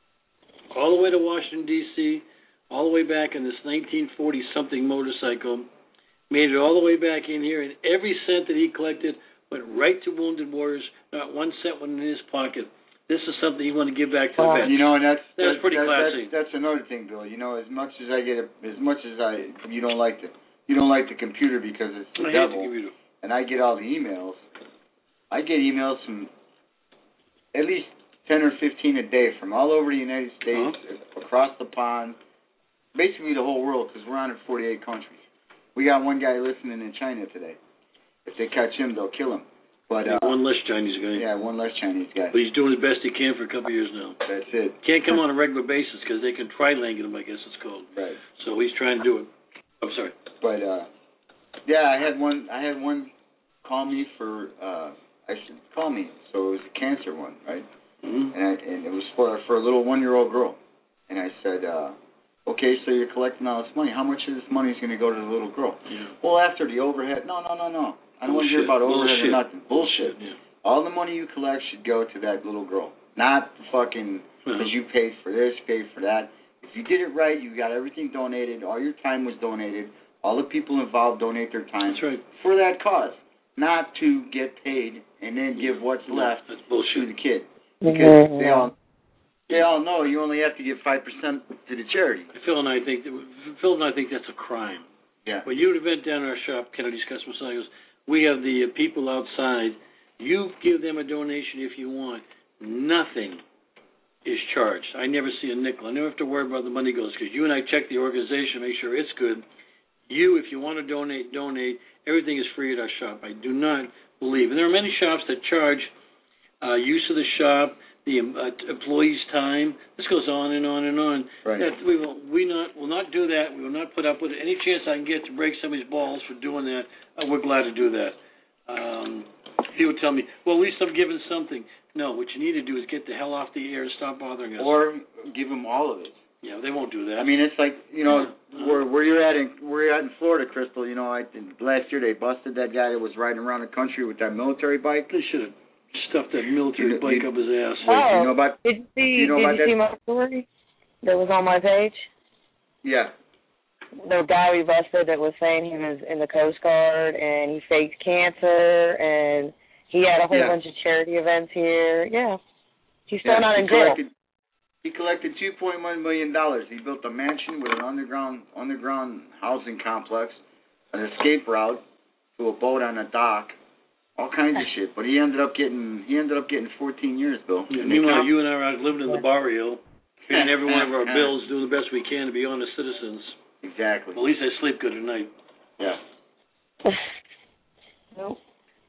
All the way to Washington, D C, all the way back in this nineteen forty-something motorcycle, made it all the way back in here, and every cent that he collected went right to Wounded Warriors, not one cent went in his pocket. This is something you want to give back to the Uh, vets. you know, and that's That's that's, pretty that, classy. That's, that's another thing, Bill. You know, as much as I get, a, as much as I, you don't like the, you don't like the computer because it's the I hate the devil, computer. and I get all the emails. I get emails from at least ten or fifteen a day from all over the United States, Uh-huh. across the pond, basically the whole world, because we're on in forty-eight countries. We got one guy listening in China today. If they catch him, they'll kill him. But uh, one less Chinese guy. Yeah, one less Chinese guy. But he's doing his best he can for a couple of years now. That's it. Can't come on a regular basis because they can trilangle him, I guess it's called. Right. So he's trying to do it. I'm sorry. But uh, yeah, I had one. I had one call me for. Uh, I should call me. So it was a cancer one, right? Mm-hmm. And I, and it was for for a little one-year-old girl. And I said, uh, okay, so you're collecting all this money. How much of this money is going to go to the little girl? Yeah. Well, after the overhead. No, no, no, no. I don't want to hear about overhead or nothing. Bullshit. Yeah. All the money you collect should go to that little girl, not fucking because Uh-huh. you paid for this, paid for that. If you did it right, you got everything donated. All your time was donated. All the people involved donate their time That's right. for that cause, not to get paid and then give what's No, left that's to bullshit. the kid. Because they all they all know you only have to give five percent to the charity. Phil and I think that, Phil and I think that's a crime. Yeah. When you event down in our shop, Kennedy's Custom Cycles, we have the uh, people outside. You give them a donation if you want. Nothing is charged. I never see a nickel. I never have to worry about the money goes because you and I check the organization, make sure it's good. You, if you want to donate, donate. Everything is free at our shop. I do not believe. And there are many shops that charge uh, use of the shop. the uh, employees' time. This goes on and on and on. Right. That we will we not will not do that. We will not put up with it. Any chance I can get to break somebody's balls for doing that, uh, we're glad to do that. Um, people tell me, well, at least I'm giving something. No, what you need to do is get the hell off the air and stop bothering us. Or give them all of it. Yeah, they won't do that. I mean, it's like, you know, where where you're at in where you're at in Florida, Crystal. You know, I last year they busted that guy that was riding around the country with that military bike. They should have stuffed that military you, bike you, up his ass. Oh, you know about, did you see, you know did about you that? see my story that was on my page? Yeah. The guy we busted that was saying he was in the Coast Guard and he faked cancer and he had a whole yeah. bunch of charity events here. Yeah. He's still yeah, not he in jail. collected, He collected two point one million dollars. He built a mansion with an underground underground housing complex, an escape route to a boat on a dock, all kinds of shit. But he ended up getting he ended up getting fourteen years, Bill. Yeah, meanwhile, you and I are out living in the barrio, paying every one of our bills, doing the best we can to be honest citizens. Exactly. Well, at least I sleep good at night. Yeah. Nope.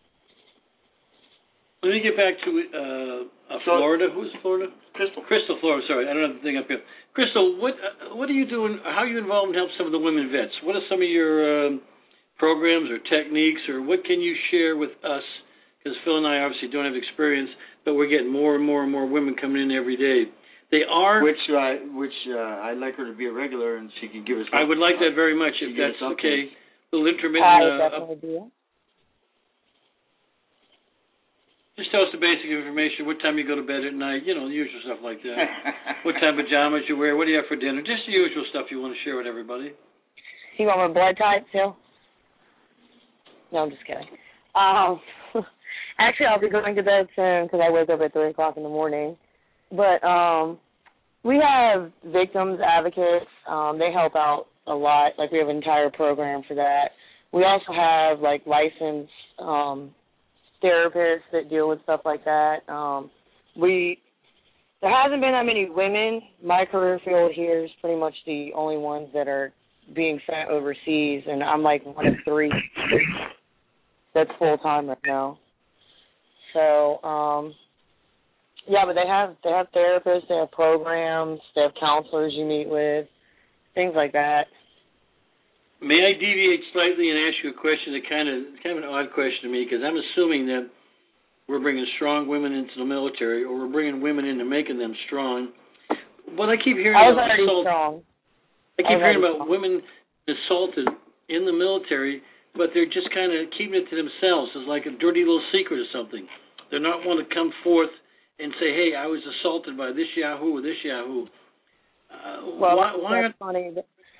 Let me get back to uh, uh, Florida. Who's Florida? Crystal. Crystal, Florida. Sorry, I don't have the thing up here. Crystal, what uh, what are you doing? How are you involved in help some of the women vets? What are some of your um, programs or techniques, or what can you share with us? Because Phil and I obviously don't have experience, but we're getting more and more and more women coming in every day. They are. Which uh, which uh, I'd like her to be a regular, and she can give us. I would like that very much if that's okay. A little intermittent. I Uh, definitely do. Just tell us the basic information, what time you go to bed at night, you know, the usual stuff like that. What type of pajamas you wear, what do you have for dinner, just the usual stuff you want to share with everybody. You want my blood type, Phil? No, I'm just kidding. Um, actually, I'll be going to bed soon because I wake up at three o'clock in the morning. But um, we have victims advocates. Um, they help out a lot. Like, we have an entire program for that. We also have, like, licensed um therapists that deal with stuff like that. Um, we there hasn't been that many women. My career field here is pretty much the only ones that are being sent overseas, and I'm like one of three that's full time right now. So um, yeah, but they have they have therapists, they have programs, they have counselors you meet with, things like that. May I deviate slightly and ask you a question that kind of kind of an odd question to me, because I'm assuming that we're bringing strong women into the military, or we're bringing women into making them strong. But I keep hearing I was about already assault. strong. I keep I hearing already about strong. women assaulted in the military, but they're just kind of keeping it to themselves. It's like a dirty little secret or something. They're not want to come forth and say, "Hey, I was assaulted by this yahoo or this yahoo." Uh, Well, why? Why that's aren't funny.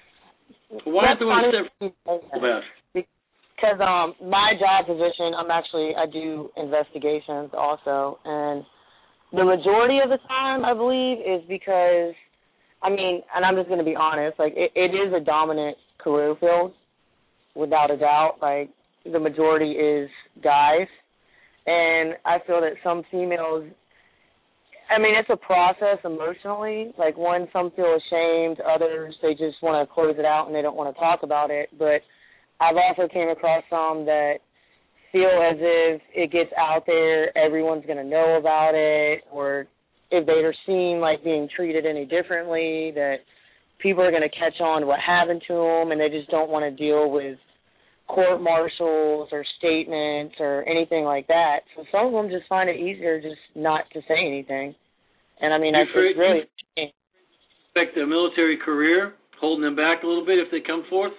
why aren't That's they want to funny step about? Because um, my job position, I'm actually, I do investigations also, and the majority of the time, I believe, is because, I mean, and I'm just going to be honest, like, it, it is a dominant career field, without a doubt. Like, the majority is guys, and I feel that some females, I mean, it's a process emotionally. Like, one, some feel ashamed, others, they just want to close it out and they don't want to talk about it, but I've also came across some that feel as if it gets out there, everyone's going to know about it, or if they are seen like being treated any differently, that people are going to catch on to what happened to them, and they just don't want to deal with court martials or statements or anything like that. So some of them just find it easier just not to say anything. And, I mean, You I afraid- it's really you expect their military career holding them back a little bit if they come forth?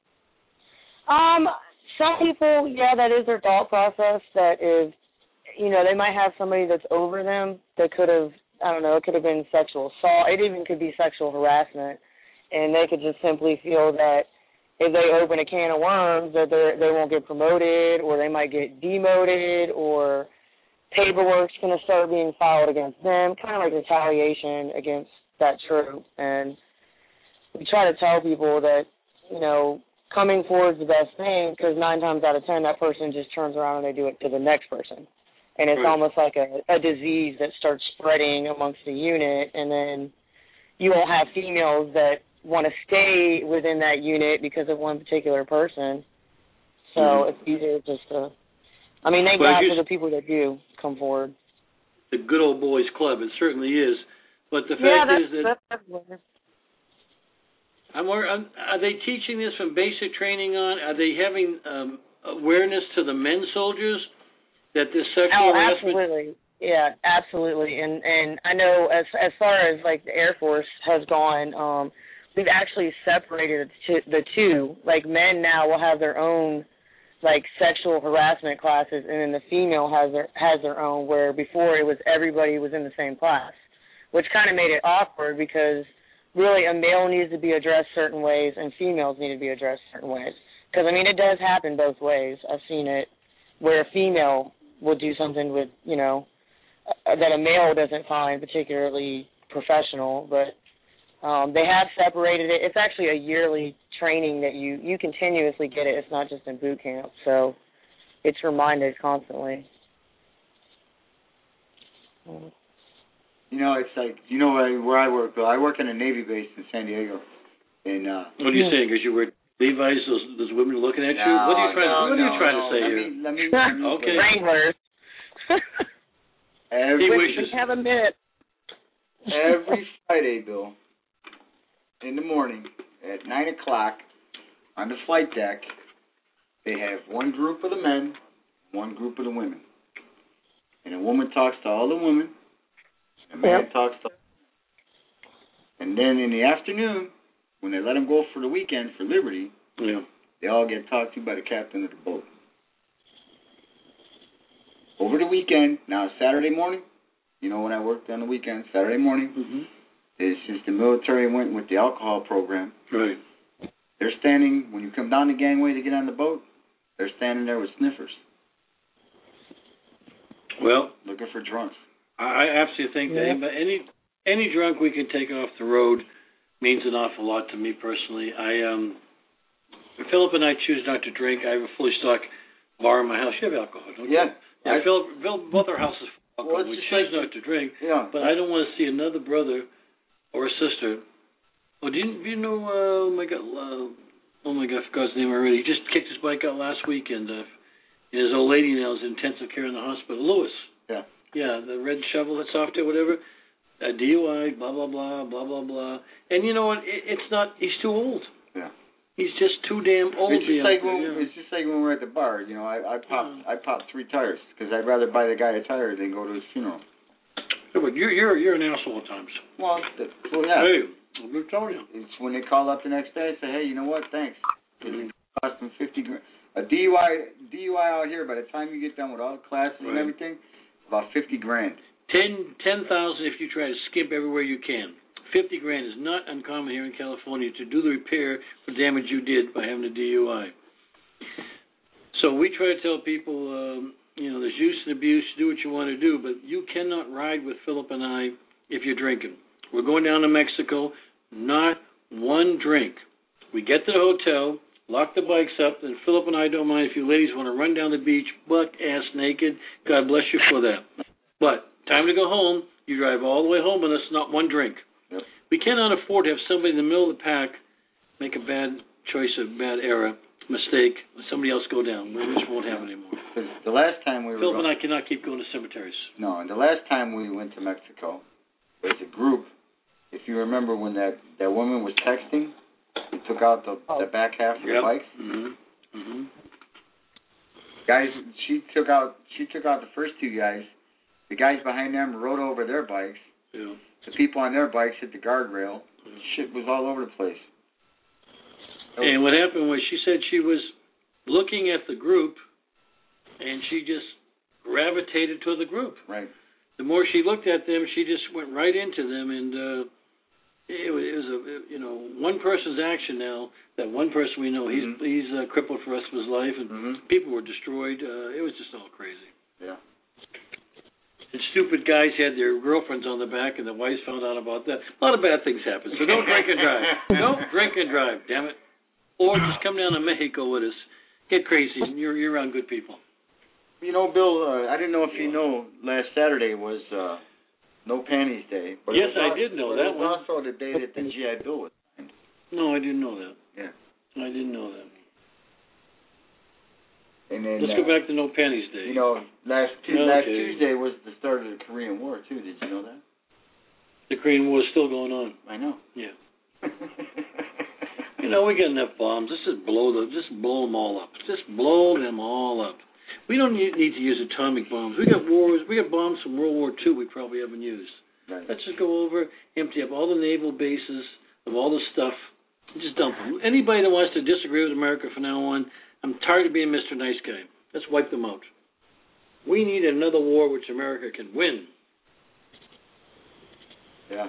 Um, some people, yeah, that is their thought process, that is, you know, they might have somebody that's over them that could have, I don't know, it could have been sexual assault. It even could be sexual harassment, and they could just simply feel that if they open a can of worms that they they won't get promoted, or they might get demoted, or paperwork's going to start being filed against them, kind of like retaliation against that troop. And we try to tell people that, you know, coming forward is the best thing, because nine times out of ten, that person just turns around and they do it to the next person. And it's Right. almost like a, a disease that starts spreading amongst the unit, and then you won't have females that want to stay within that unit because of one particular person. So Mm-hmm. it's easier just to, I mean, thank Well, God you- for the people that do come forward. the good old boys club. It certainly is. But the fact yeah, that's, is that that's, that's I'm, I'm, are they teaching this from basic training on? Are they having um, awareness to the men soldiers that this sexual oh, harassment? absolutely. Yeah, absolutely. And and I know as as far as like the Air Force has gone, um, we've actually separated the two, the two. Like men now will have their own like sexual harassment classes, and then the female has their has their own. Where before it was everybody was in the same class, which kind of made it awkward because really a male needs to be addressed certain ways and females need to be addressed certain ways. Because I mean it does happen both ways. I've seen it where a female will do something with you know. that a male doesn't find particularly professional, but um, they have separated it. It's actually a yearly training that you, you continuously get it. It's not just in boot camp, so it's reminded constantly. You know, it's like, you know where I, where I work, Bill? I work in a Navy base in San Diego. And, uh, what are you saying? Because you wear Levi's, those, those women looking at you? No, what are you trying, no, what are you no, trying no. to say let here? Me, let me, let me okay. Wranglers. Every, he wishes. Have a minute. Every Friday, Bill, in the morning at nine o'clock on the flight deck, they have one group of the men, one group of the women. And a woman talks to all the women, and a man yep. talks to all. And then in the afternoon, when they let them go for the weekend for Liberty, yeah. they all get talked to by the captain of the boat. Over the weekend, now Saturday morning, you know when I worked on the weekend, Saturday morning, mm-hmm. is since the military went with the alcohol program. Right. They're standing, when you come down the gangway to get on the boat, they're standing there with sniffers. Well, looking for drunks. I absolutely think yeah. that any any drunk we can take off the road means an awful lot to me personally. I um, Philip and I choose not to drink. I have a fully stocked bar in my house. You have alcohol, don't you? Yeah. Yeah, Phil, Phil, both our houses full alcohol. Well, we just choose like, not to drink, yeah. but I don't want to see another brother or a sister. Oh, do you, do you know? Uh, oh my God! Uh, oh my God! I forgot his name already. He just kicked his bike out last weekend. Uh, and his old lady now is in intensive care in the hospital. Lewis. Yeah. Yeah, the red shovel that's off there, whatever. A D U I, blah blah blah, blah blah blah. And you know what? It, it's not. He's too old. Yeah. He's just too damn old. It's just, like there, when, yeah. it's just like when we're at the bar. You know, I, I popped Yeah. I popped three tires because I'd rather buy the guy a tire than go to his funeral. Yeah, but you're you're you're an asshole at times. Well, the, well yeah. Hey, I'm gonna tell you. It's when they call up the next day and say, hey, you know what? Thanks. It cost them fifty grand. A D U I D U I out here, by the time you get done with all the classes right. and everything, about fifty grand. Ten ten thousand if you try to skimp everywhere you can. Fifty grand is not uncommon here in California to do the repair for damage you did by having a D U I. So we try to tell people, um, you know, there's use and abuse. Do what you want to do, but you cannot ride with Philip and I if you're drinking. We're going down to Mexico. Not one drink. We get to the hotel, lock the bikes up, and Philip and I don't mind if you ladies want to run down the beach butt ass naked. God bless you for that. But time to go home. You drive all the way home with us, not one drink. Yep. We cannot afford to have somebody in the middle of the pack make a bad choice, a bad error, mistake, let somebody else go down. We just won't have it anymore. The last time we were Philip going, and I cannot keep going to cemeteries. No, and the last time we went to Mexico, as a group, if you remember when that, that woman was texting, we took out the, oh. the back half of Yep. the bikes. Mm-hmm. Mm-hmm. Guys, she took out she took out the first two guys. The guys behind them rode over their bikes. Yeah. The people on their bikes hit the guardrail. Yeah. Shit was all over the place. And what happened was she said she was looking at the group, and she just gravitated to the group. Right. The more she looked at them, she just went right into them, and uh, it, was, it was a you know one person's action now. That one person we know, he's mm-hmm. he's uh, crippled for the rest of his life, and mm-hmm. people were destroyed. Uh, it was just all crazy. Yeah. And stupid guys had their girlfriends on the back, and the wives found out about that. A lot of bad things happen. So don't drink and drive. Don't drink and drive, damn it. Or just come down to Mexico with us. Get crazy, and you're you're around good people. You know, Bill, uh, I didn't know if you know, last Saturday was uh, No Panties Day. But yes, I also, did know that it was one. also the day that the G I Bill was signed. No, I didn't know that. Yeah. I didn't know that. And And then, Let's uh, go back to No Panties Day. You know, last tu- Okay. last Tuesday was the start of the Korean War too. Did you know that? The Korean War is still going on. I know. Yeah. You know, we got enough bombs. Let's just blow them. Just blow them all up. Just blow them all up. We don't need, need to use atomic bombs. We got wars. We got bombs from World War Two we probably haven't used. Right. Let's just go over, empty up all the naval bases of all the stuff, and just dump them. Anybody that wants to disagree with America from now on, I'm tired of being Mister Nice Guy. Let's wipe them out. We need another war which America can win. Yeah.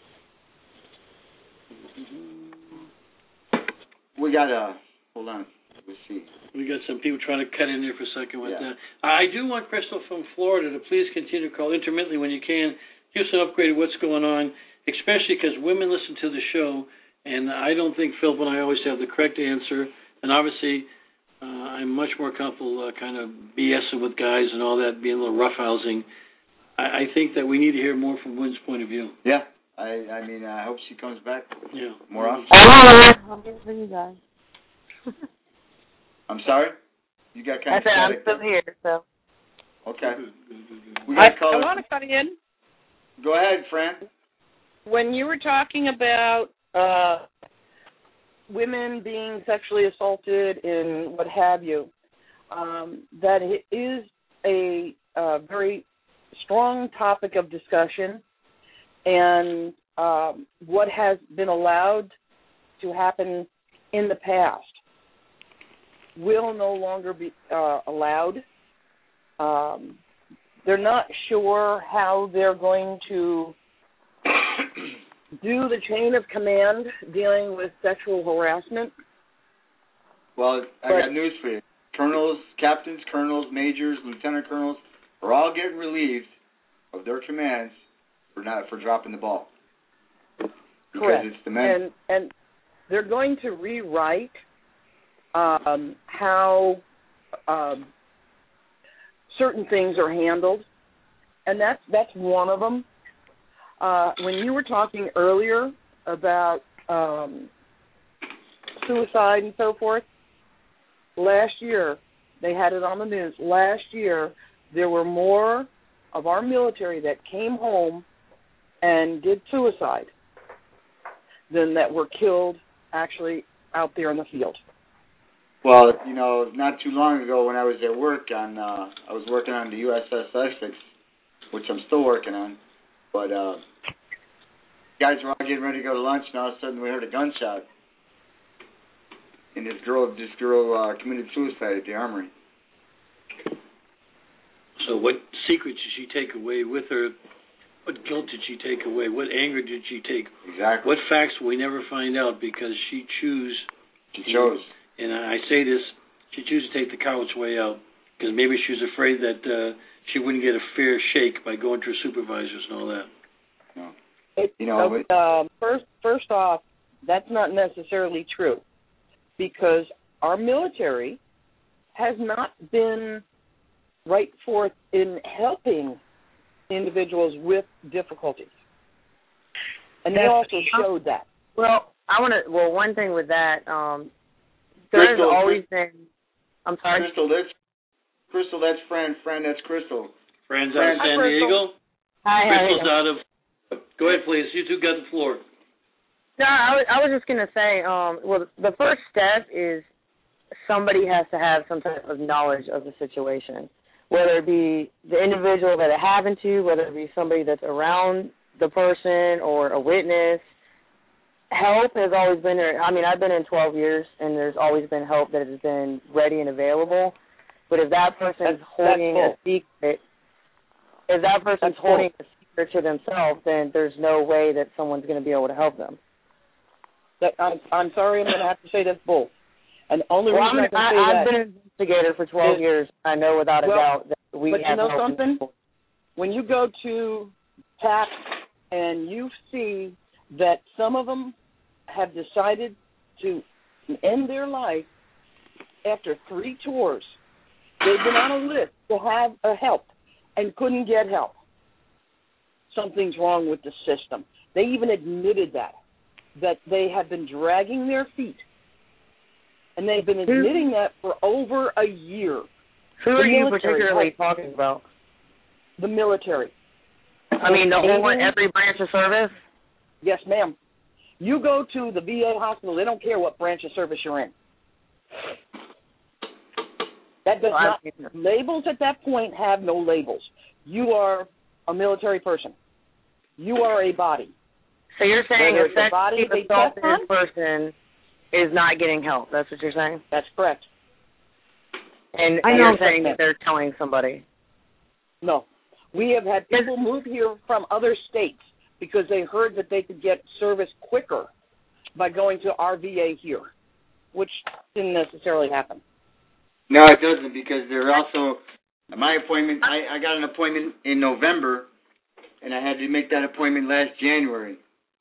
We got a. Hold on. Let's see. We got some people trying to cut in there for a second with Yeah. that. I do want Crystal from Florida to please continue to call intermittently when you can. Give us an upgrade of what's going on, especially because women listen to the show, and I don't think Philip and I always have the correct answer. And obviously, uh, I'm much more comfortable uh, kind of BSing with guys and all that, being a little roughhousing. I, I think that we need to hear more from women's point of view. Yeah. I I mean, I hope she comes back Yeah. more often. I'm here for you guys. I'm sorry? You got kind I of said I'm static still there. here, so. Okay. We I, got callers. I want to cut in. Go ahead, Fran. When you were talking about uh, women being sexually assaulted and what have you, um, that it is a uh, very strong topic of discussion, and um, what has been allowed to happen in the past will no longer be uh, allowed. Um, they're not sure how they're going to do the chain of command dealing with sexual harassment. Well, I But- got news for you. Colonels, captains, colonels, majors, lieutenant colonels are all getting relieved of their commands for not for dropping the ball. Because Correct. it's the men. And and they're going to rewrite um, how um, certain things are handled, and that's that's one of them. Uh, when you were talking earlier about um, suicide and so forth, last year they had it on the news. Last year there were more of our military that came home and did suicide than that were killed actually out there in the field. Well, you know, not too long ago when I was at work on, uh, I was working on the U S S Essex, which I'm still working on, but uh, guys were all getting ready to go to lunch, and all of a sudden we heard a gunshot, and this girl, this girl uh, committed suicide at the armory. So what secret did she take away with her? What guilt did she take away? What anger did she take? Exactly. What facts will we never find out because she chose. She chose. And I say this, she chose to take the coward's way out because maybe she was afraid that uh, she wouldn't get a fair shake by going to her supervisors and all that. No. It, You know, uh, uh, first, first off, that's not necessarily true because our military has not been right forth in helping individuals with difficulties, and they also showed that. Well, I want to. Well, one thing with that, um, there's Crystal, always been. I'm sorry. Crystal, that's Crystal. That's Fran. Fran, that's Crystal. Fran's Fran- out of San Hi, Crystal. Diego. Hi, how are Crystal's you? out of. Go ahead, please. You two got the floor. No, I was, I was just gonna say. Um, well, the first step is somebody has to have some type of knowledge of the situation, whether it be the individual that it happened to, whether it be somebody that's around the person or a witness. Help has always been there. I mean, I've been in twelve years, and there's always been help that has been ready and available. But if that person's That's- holding that's a secret, if that person's That's holding a secret to themselves, then there's no way that someone's going to be able to help them. That I'm, I'm sorry, I'm going to have to say that's bull. And the only Well, reason I'm, I can I, say I've that, been an investigator for twelve is- years. I know without a Well, doubt that we but you have know help. something? when you go to P A C and you see that some of them have decided to end their life after three tours, they've been on a list to have a help and couldn't get help. Something's wrong with the system. They even admitted that, that they have been dragging their feet. And they've been admitting that for over a year. Who The are you military, particularly right? talking about? The military. I mean, the whole Canadian- every branch of service? Yes, ma'am. You go to the V A hospital, they don't care what branch of service you're in. That does not, labels at that point have no labels. You are a military person. You are a body. So you're saying Whether it's a body essentially they the test assaulted on? person is not getting help. That's what you're saying? That's correct. And I know you're that- saying that they're telling somebody. No. We have had people move here from other states because they heard that they could get service quicker by going to our V A here, which didn't necessarily happen. No, it doesn't, because they're also, my appointment, I, I got an appointment in November, and I had to make that appointment last January.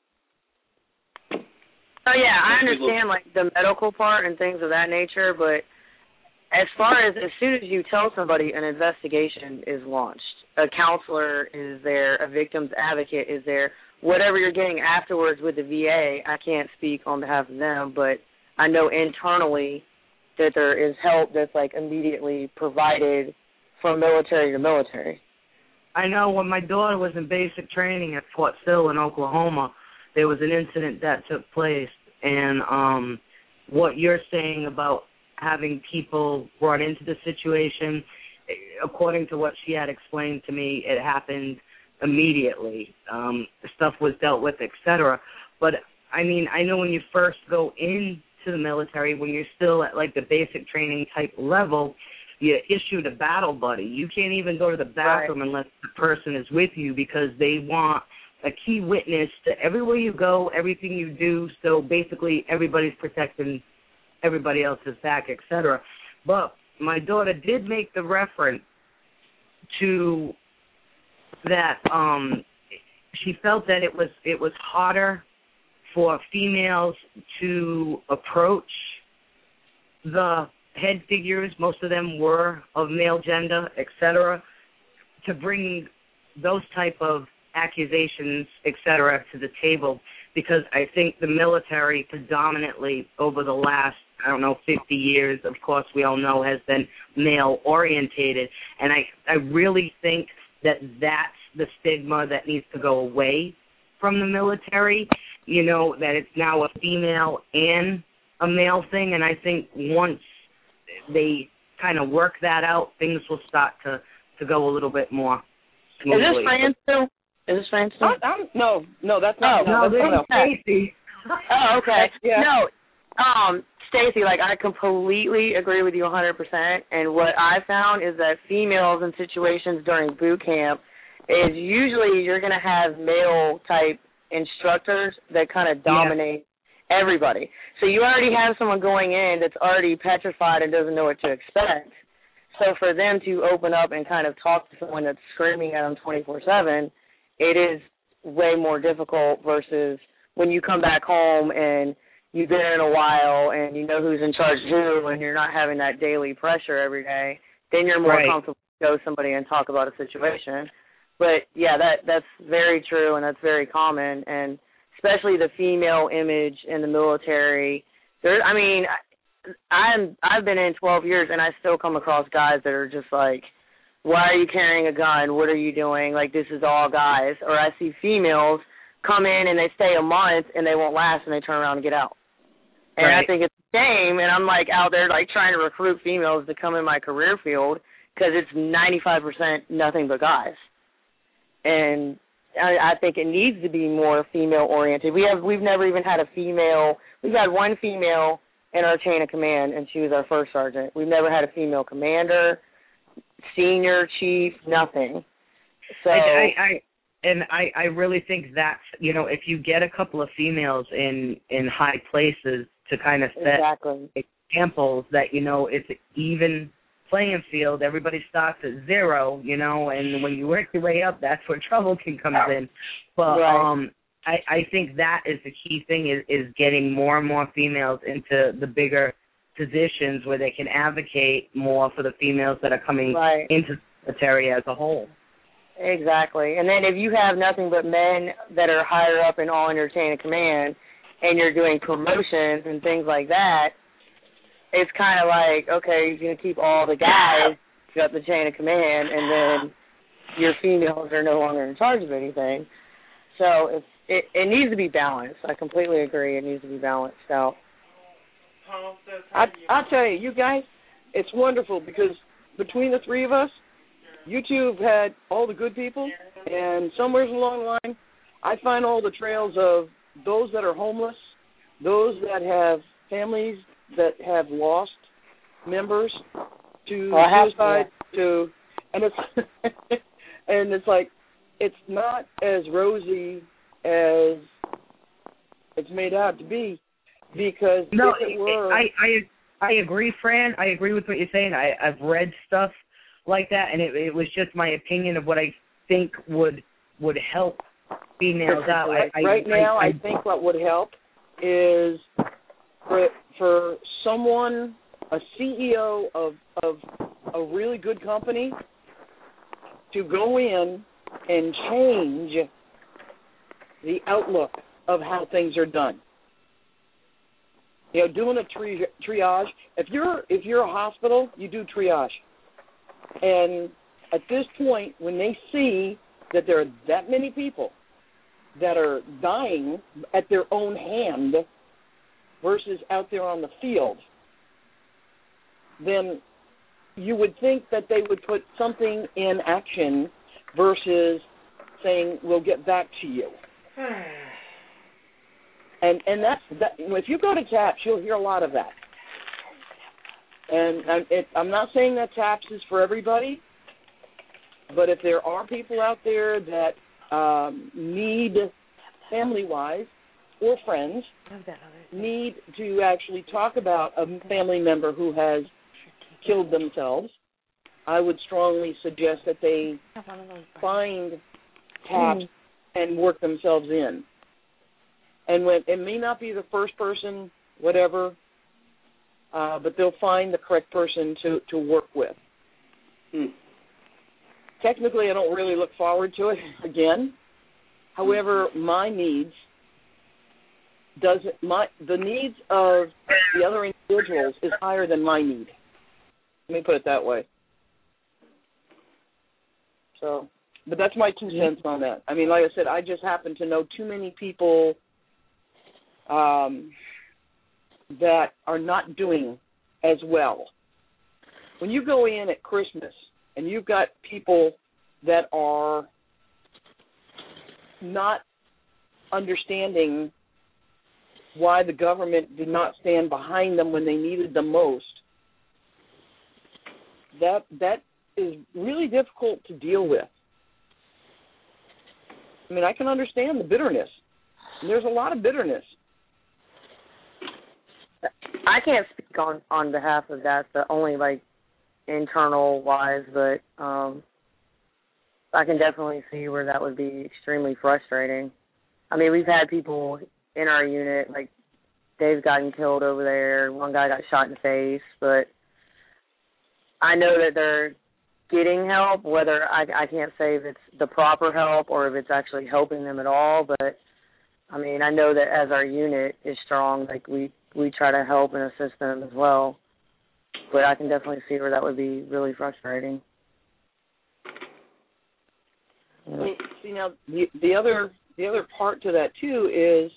Oh, yeah, I understand, like, the medical part and things of that nature, but as far as as soon as you tell somebody an investigation is launched, a counselor is there, a victim's advocate is there, whatever you're getting afterwards with the V A, I can't speak on behalf of them, but I know internally that there is help that's, like, immediately provided from military to military. I know when my daughter was in basic training at Fort Sill in Oklahoma, there was an incident that took place, and um, what you're saying about having people brought into the situation, according to what she had explained to me, it happened immediately. Um, stuff was dealt with, et cetera. But, I mean, I know when you first go into the military, when you're still at, like, the basic training type level, you're issued a battle buddy. You can't even go to the bathroom right. unless the person is with you, because they want a key witness to everywhere you go, everything you do, so basically everybody's protecting everybody else's back, et cetera. But my daughter did make the reference to that um, she felt that it was it was harder for females to approach the head figures, most of them were of male gender, et cetera, to bring those type of accusations, et cetera, to the table, because I think the military predominantly over the last, I don't know, fifty years, of course, we all know, has been male-orientated, and I, I really think that that's the stigma that needs to go away from the military, you know, that it's now a female and a male thing, and I think once they kind of work that out, things will start to, to go a little bit more smoothly. Is this France still? Is this France still? Oh, um, no, no, that's not. Oh, no, no, this that's is Stacy. Oh, okay. Yeah. No, um, Stacy, like, I completely agree with you one hundred percent, and what I found is that females in situations during boot camp is usually you're going to have male-type instructors that kind of dominate yeah. everybody. So you already have someone going in that's already petrified and doesn't know what to expect. So for them to open up and kind of talk to someone that's screaming at them twenty-four seven, it is way more difficult versus when you come back home and you've been in a while and you know who's in charge of who and you're not having that daily pressure every day, then you're more right. comfortable to go to somebody and talk about a situation. But, yeah, that that's very true and that's very common, and especially the female image in the military. There, I mean, I'm, I've been in twelve years and I still come across guys that are just like, why are you carrying a gun? What are you doing? Like, this is all guys. Or I see females come in and they stay a month and they won't last and they turn around and get out. And right. I think it's a shame, and I'm, like, out there, like, trying to recruit females to come in my career field because it's ninety-five percent nothing but guys. And I, I think it needs to be more female-oriented. We have, we've never even had a female. We've had one female in our chain of command, and she was our first sergeant. We've never had a female commander, senior, chief, nothing. So I, I, I and I, I really think that's, you know, if you get a couple of females in, in high places to kind of set exactly. examples that, you know, it's an even playing field, everybody starts at zero, you know, and when you work your way up, that's where trouble can come in. But right. um, I, I think that is the key thing is, is getting more and more females into the bigger positions where they can advocate more for the females that are coming right. into the military as a whole. Exactly. And then if you have nothing but men that are higher up and all in your chain of command and you're doing promotions and things like that, it's kind of like, okay, you're going to keep all the guys got the chain of command, and then your females are no longer in charge of anything. So it's, it, it needs to be balanced. I completely agree. It needs to be balanced out. I, I'll tell you, you guys, it's wonderful because between the three of us, you two have had all the good people, and somewhere along the line, I find all the trails of those that are homeless, those that have families that have lost members to oh, suicide, to, and it's and it's like it's not as rosy as it's made out to be, because no, if it were, I I I agree, Fran. I agree with what you're saying. I I've read stuff like that, and it it was just my opinion of what I think would would help females out. Right, I, right I, now, I, I, I think what would help is for for someone, a C E O of of a really good company, to go in and change the outlook of how things are done. You know, doing a tri- triage. If you're if you're a hospital, you do triage. And at this point, when they see that there are that many people that are dying at their own hand versus out there on the field, then you would think that they would put something in action versus saying, we'll get back to you. And and that's that. If you go to TAPS, you'll hear a lot of that. And I'm, it, I'm not saying that TAPS is for everybody, but if there are people out there that um, need, family-wise or friends, need to actually talk about a family member who has killed themselves, I would strongly suggest that they find TAPS and work themselves in. And when it may not be the first person, whatever, uh, but they'll find the correct person to, to work with. Hmm. Technically, I don't really look forward to it again. However, my needs doesn't my the needs of the other individuals is higher than my need. Let me put it that way. So, but that's my two cents on that. I mean, like I said, I just happen to know too many people um, that are not doing as well. When you go in at Christmas and you've got people that are not understanding why the government did not stand behind them when they needed them most, that that is really difficult to deal with. I mean, I can understand the bitterness. There's a lot of bitterness. I can't speak on, on behalf of that, but only like internal wise, but um, I can definitely see where that would be extremely frustrating. I mean, we've had people in our unit, like Dave's gotten killed over there, one guy got shot in the face, but I know that they're getting help, whether I, I can't say if it's the proper help or if it's actually helping them at all, but I mean, I know that as our unit is strong, like we, we try to help and assist them as well, but I can definitely see where that would be really frustrating. Well, see, now the, the other the other part to that too is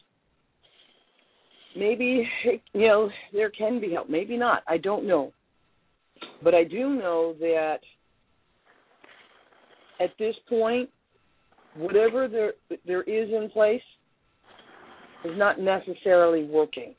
maybe, you know, there can be help, maybe not. I don't know, but I do know that at this point, whatever there there is in place is not necessarily working.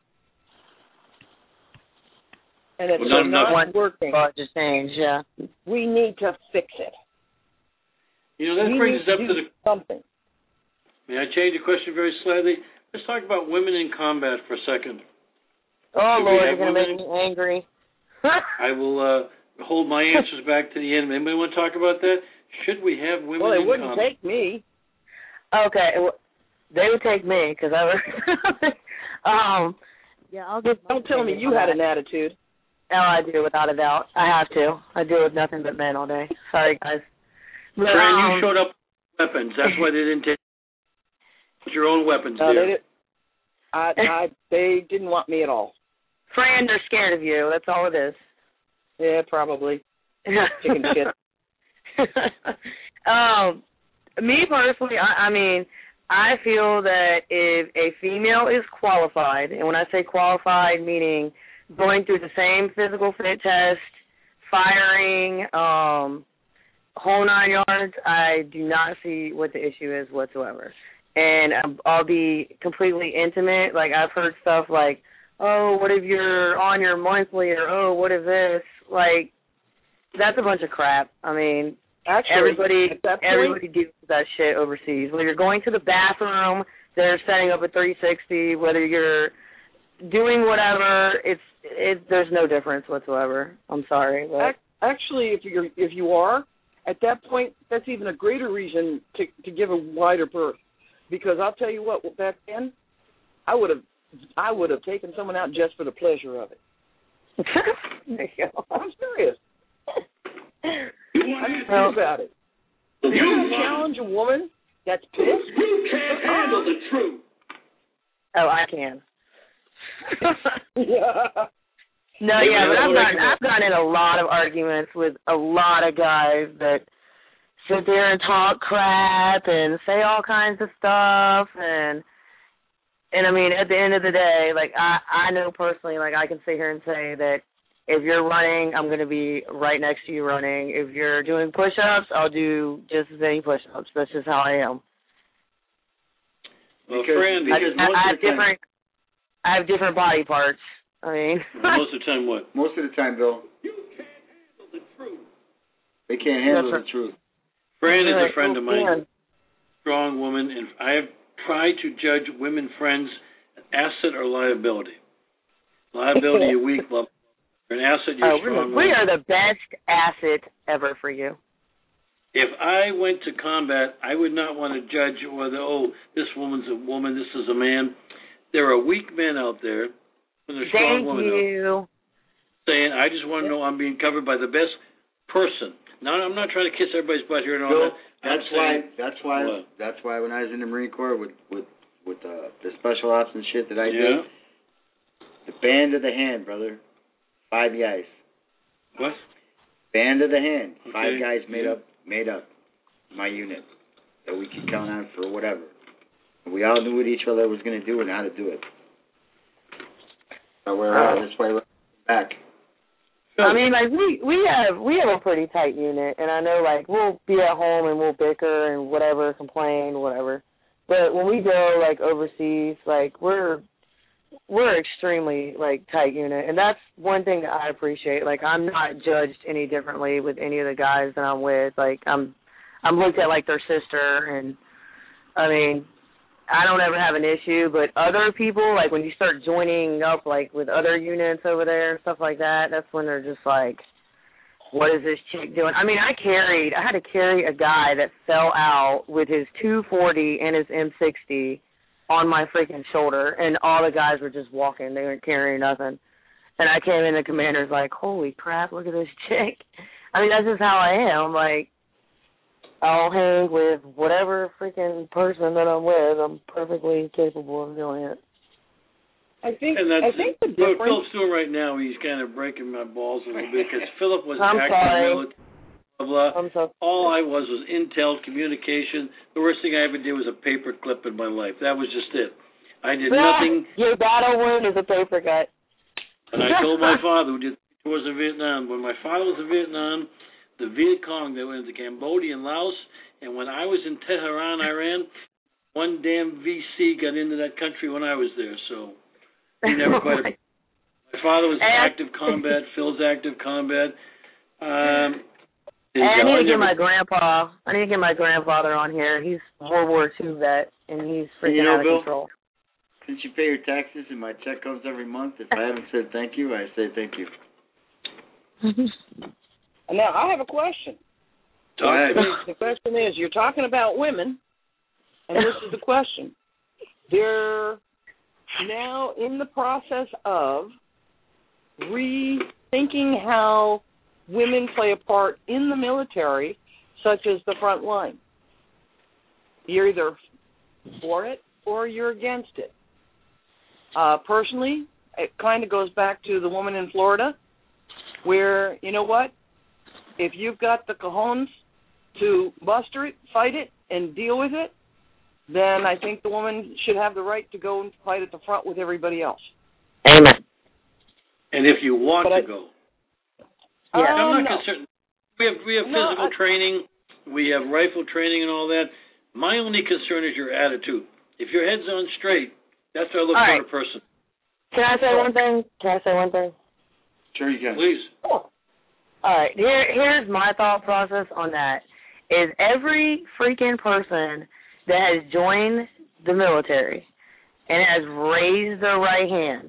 And if well, it's not, not not working, just change, yeah. we need to fix it. You know, that we brings us up to, to the something. May I change the question very slightly? Let's talk about women in combat for a second. Oh, Should Lord, we you're going to women? make me angry. I will uh, hold my answers back to the end. Anybody want to talk about that? Should we have women well, it in wouldn't combat? take me. Okay, well, they would take me because I was. um, yeah, I'll give. Don't tell me you had an attitude. Oh, I do, without a doubt. I have to. I deal with nothing but men all day. Sorry, guys. But, Fran, um, you showed up with weapons. That's why they didn't take Put your own weapons No, there. they, did, I, I, they didn't want me at all. Fran, they're scared of you. That's all it is. Yeah, probably. Chicken shit. um, me personally, I, I mean, I feel that if a female is qualified, and when I say qualified, meaning going through the same physical fit test, firing, um, whole nine yards, I do not see what the issue is whatsoever. And I'll be completely intimate. Like, I've heard stuff like, oh, what if you're on your monthly, or, oh, what if this? Like, that's a bunch of crap. I mean, Actually, everybody everybody deals with that shit overseas. Whether you're going to the bathroom, they're setting up a three sixty, whether you're doing whatever, it's it, there's no difference whatsoever. I'm sorry. But. Actually, if you're if you are, at that point, that's even a greater reason to to give a wider berth. Because I'll tell you what, back then, I would have I would have taken someone out just for the pleasure of it. I'm serious. I'm just well, about it. If you're going to challenge a woman that's pissed, you can't handle the truth. Oh, I can. yeah. No, yeah, but I've gotten I've gotten in a lot of arguments with a lot of guys that sit there and talk crap and say all kinds of stuff, and and I mean, at the end of the day, like I I know personally, like I can sit here and say that if you're running, I'm going to be right next to you running. If you're doing push-ups, I'll do just as many push-ups. That's just how I am. Well, because, friend, because I, most I, I of have the time, different I have different body parts. I mean, most of the time, what? Most of the time, Bill. You can't handle the truth. They can't handle That's the truth. Fran is right. a friend of mine, strong woman, and I have tried to judge women friends asset or liability. Liability, you're weak, love. You're an asset, you're oh, strong. We are the best asset ever for you. If I went to combat, I would not want to judge whether, oh, this woman's a woman, this is a man. There are weak men out there, and there's strong Thank women you. out there saying, I just want to know I'm being covered by the best person. Now, I'm not trying to kiss everybody's butt here and all Bill, that. That's I'm why. saying, That's why. what? That's why when I was in the Marine Corps with with with uh, the special ops and shit that I yeah. did, the band of the hand, brother, five guys. What? Band of the hand, Okay. five guys made yeah. up made up my unit that we could count on for whatever. And we all knew what each other was going to do and how to do it. So we're uh, that's why we're back. I mean, like we we have we have a pretty tight unit, and I know like we'll be at home and we'll bicker and whatever, complain, whatever. But when we go like overseas, like we're we're extremely like tight unit, and that's one thing that I appreciate. Like I'm not judged any differently with any of the guys that I'm with. Like I'm I'm looked at like their sister, and I mean, I don't ever have an issue, but other people, like when you start joining up like with other units over there and stuff like that, that's when they're just like, what is this chick doing? I mean, I carried, I had to carry a guy that fell out with his two forty and his M sixty on my freaking shoulder, and all the guys were just walking. They weren't carrying nothing. And I came in, the commander's like, holy crap, look at this chick. I mean, that's just how I am. Like, I'll hang with whatever freaking person that I'm with. I'm perfectly capable of doing it. I think. And that's I think the what difference. Philip's doing right now. He's kind of breaking my balls a little bit because Philip was I'm active sorry. military. Blah, blah. I'm so All I was was intel, communication. The worst thing I ever did was a paper clip in my life. That was just it. I did nothing. Your battle wound is a paper cut. And I told my father, who did tours in Vietnam, when my father was in Vietnam, the Viet Cong, they went into Cambodia and Laos, and when I was in Tehran, Iran, one damn V C got into that country when I was there, so he never quite. My father was active combat. Phil's active combat. Um, and I need to get my grandpa. I need to get my grandfather on here. He's World War Two vet, and he's freaking you know, out of Bill, control. Since you pay your taxes and my check comes every month, if I haven't said thank you, I say thank you. And now I have a question. Go ahead. The question is, you're talking about women, and this is the question. They're now in the process of rethinking how women play a part in the military, such as the front line. You're either for it or you're against it. Uh, personally, it kind of goes back to the woman in Florida, where, you know what, if you've got the cojones to muster it, fight it, and deal with it, then I think the woman should have the right to go and fight at the front with everybody else. Amen. And if you want but to I, go. Yeah. I'm Um, not no. concerned. We have, we have No, physical I, training. We have rifle training and all that. My only concern is your attitude. If your head's on straight, that's what I look all for right. in a person. Can I say one thing? Can I say one thing? Sure you can. Please. All right. Here, here's my thought process on that. Is every freaking person that has joined the military and has raised their right hand,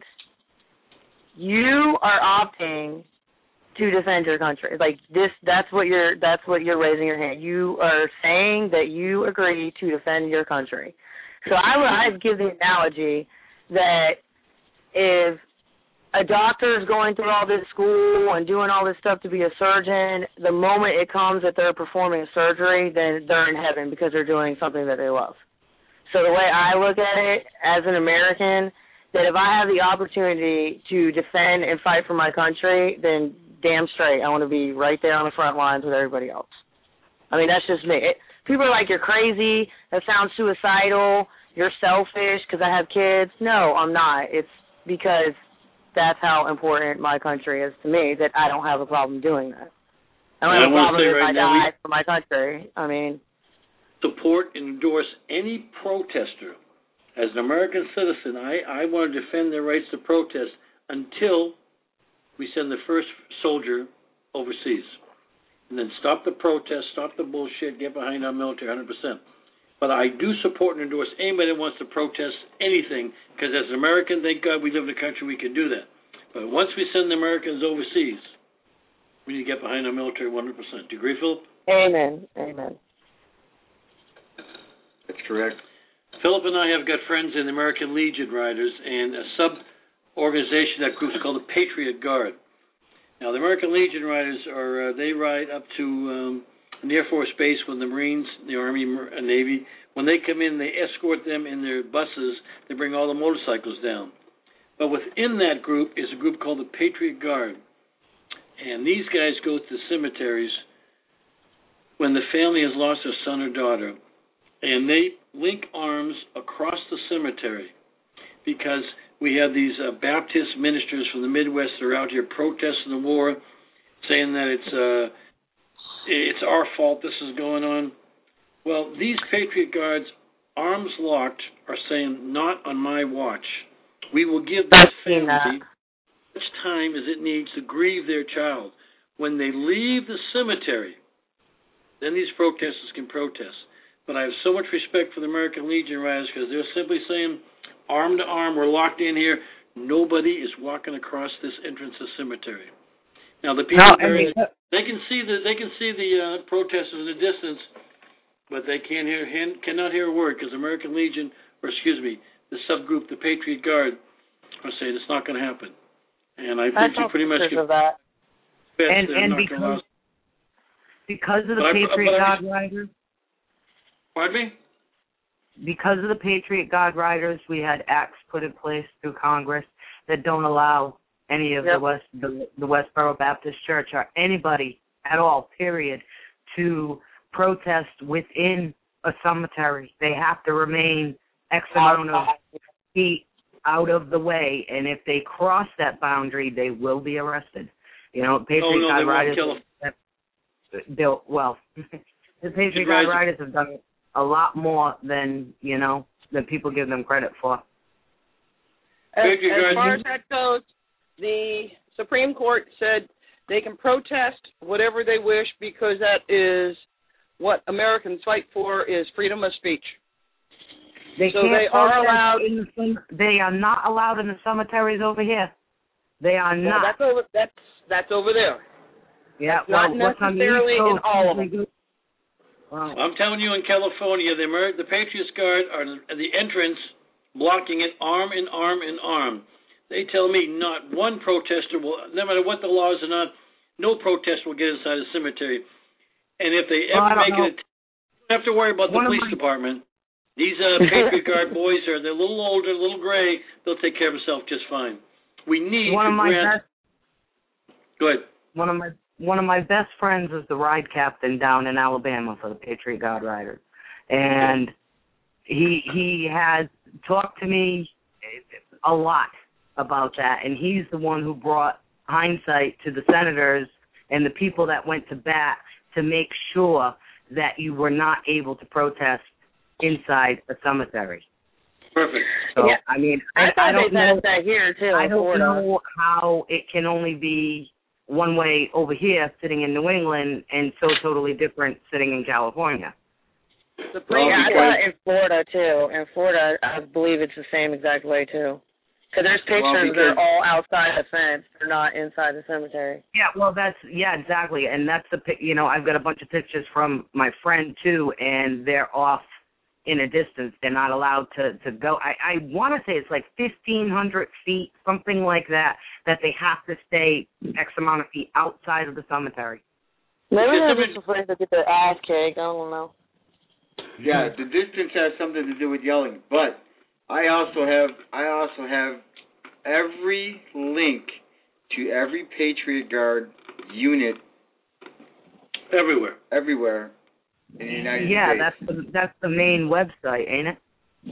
you are opting to defend your country. Like this, that's what you're. That's what you're raising your hand. You are saying that you agree to defend your country. So I would I'd give the analogy that if a doctor is going through all this school and doing all this stuff to be a surgeon, the moment it comes that they're performing a surgery, then they're in heaven because they're doing something that they love. So the way I look at it as an American, that if I have the opportunity to defend and fight for my country, then damn straight I want to be right there on the front lines with everybody else. I mean, that's just me. It, people are like, you're crazy, that sounds suicidal, you're selfish because I have kids. No, I'm not. It's because that's how important my country is to me, that I don't have a problem doing that. I don't And have I a problem if right I now, die for my country. I mean, support and endorse any protester. As an American citizen, I, I want to defend their rights to protest until we send the first soldier overseas. And then stop the protest, stop the bullshit, get behind our military one hundred percent. But I do support and endorse anybody that wants to protest anything, because as an American, thank God we live in a country we can do that. But once we send the Americans overseas, we need to get behind our military one hundred percent. Do you agree, Philip? amen, amen. That's correct. Philip and I have got friends in the American Legion Riders, and a sub-organization, that group's called the Patriot Guard. Now, the American Legion Riders, are uh, they ride up to um, an Air Force base with the Marines, the Army, and Navy. When they come in, they escort them in their buses. They bring all the motorcycles down. But within that group is a group called the Patriot Guard. And these guys go to cemeteries when the family has lost their son or daughter. And they link arms across the cemetery because we have these uh, Baptist ministers from the Midwest that are out here protesting the war, saying that it's uh, it's our fault this is going on. Well, these Patriot Guards, arms locked, are saying, not on my watch. We will give this family as much time as it needs to grieve their child. When they leave the cemetery, then these protesters can protest. But I have so much respect for the American Legion Riders because they're simply saying, arm to arm, we're locked in here. Nobody is walking across this entrance to the cemetery. Now the people, No, very, because, they can see the they can see the uh, protesters in the distance, but they can't hear cannot hear a word because American Legion, or excuse me, the subgroup, the Patriot Guard, are saying it's not going to happen. And I think you pretty much of that. and and because because of the but Patriot I, Guard Riders. Pardon me? Because of the Patriot Guard Riders, we had acts put in place through Congress that don't allow any of yep. the West the, the Westboro Baptist Church or anybody at all, period, to protest within a cemetery. They have to remain X amount of feet out of the way, and if they cross that boundary, they will be arrested. You know, Patriot oh, no, Guard they Riders. Won't kill them. They'll, well, the Patriot Guard Riders have done a lot more than, you know, than people give them credit for. As, as far as that goes, the Supreme Court said they can protest whatever they wish because that is what Americans fight for, is freedom of speech. They so can't they are allowed. In the, they are not allowed in the cemeteries over here. They are well, not. That's over. That's that's over there. Yeah, that's well, not necessarily in all of them. Well, I'm telling you, in California, the Amer- the Patriots Guard are at the entrance, blocking it arm in arm in arm. They tell me not one protester will, no matter what the laws are not, no protester will get inside the cemetery. And if they well, ever make know. it, you don't have to worry about the one police my... department. These uh, Patriot Guard boys are they're a little older, a little gray. They'll take care of themselves just fine. We need one to of my grant. best, Go ahead. One of my one of my best friends is the ride captain down in Alabama for the Patriot Guard Riders, and he he has talked to me a lot about that, and he's the one who brought hindsight to the senators and the people that went to bat to make sure that you were not able to protest inside a cemetery. Perfect. So, yeah. I mean, I, I, I thought don't they know. said that here too. I don't Florida. know how it can only be one way over here, sitting in New England, and so totally different sitting in California. The Well, yeah, I because- thought in Florida too. In Florida, I believe it's the same exact way too. Because there's pictures Well, because- they're all outside the fence. They're not inside the cemetery. Yeah, well, that's yeah, exactly, and that's the pic- you know I've got a bunch of pictures from my friend too, and they're off in a distance. They're not allowed to to go. I I want to say it's like fifteen hundred feet, something like that, that they have to stay X amount of feet outside of the cemetery. Maybe Because they're every- just afraid to get their ass kicked. I don't know. Yeah, the distance has something to do with yelling, but I also have I also have every link to every Patriot Guard unit Everywhere. everywhere in the United Yeah, States. that's the that's the main website, ain't it?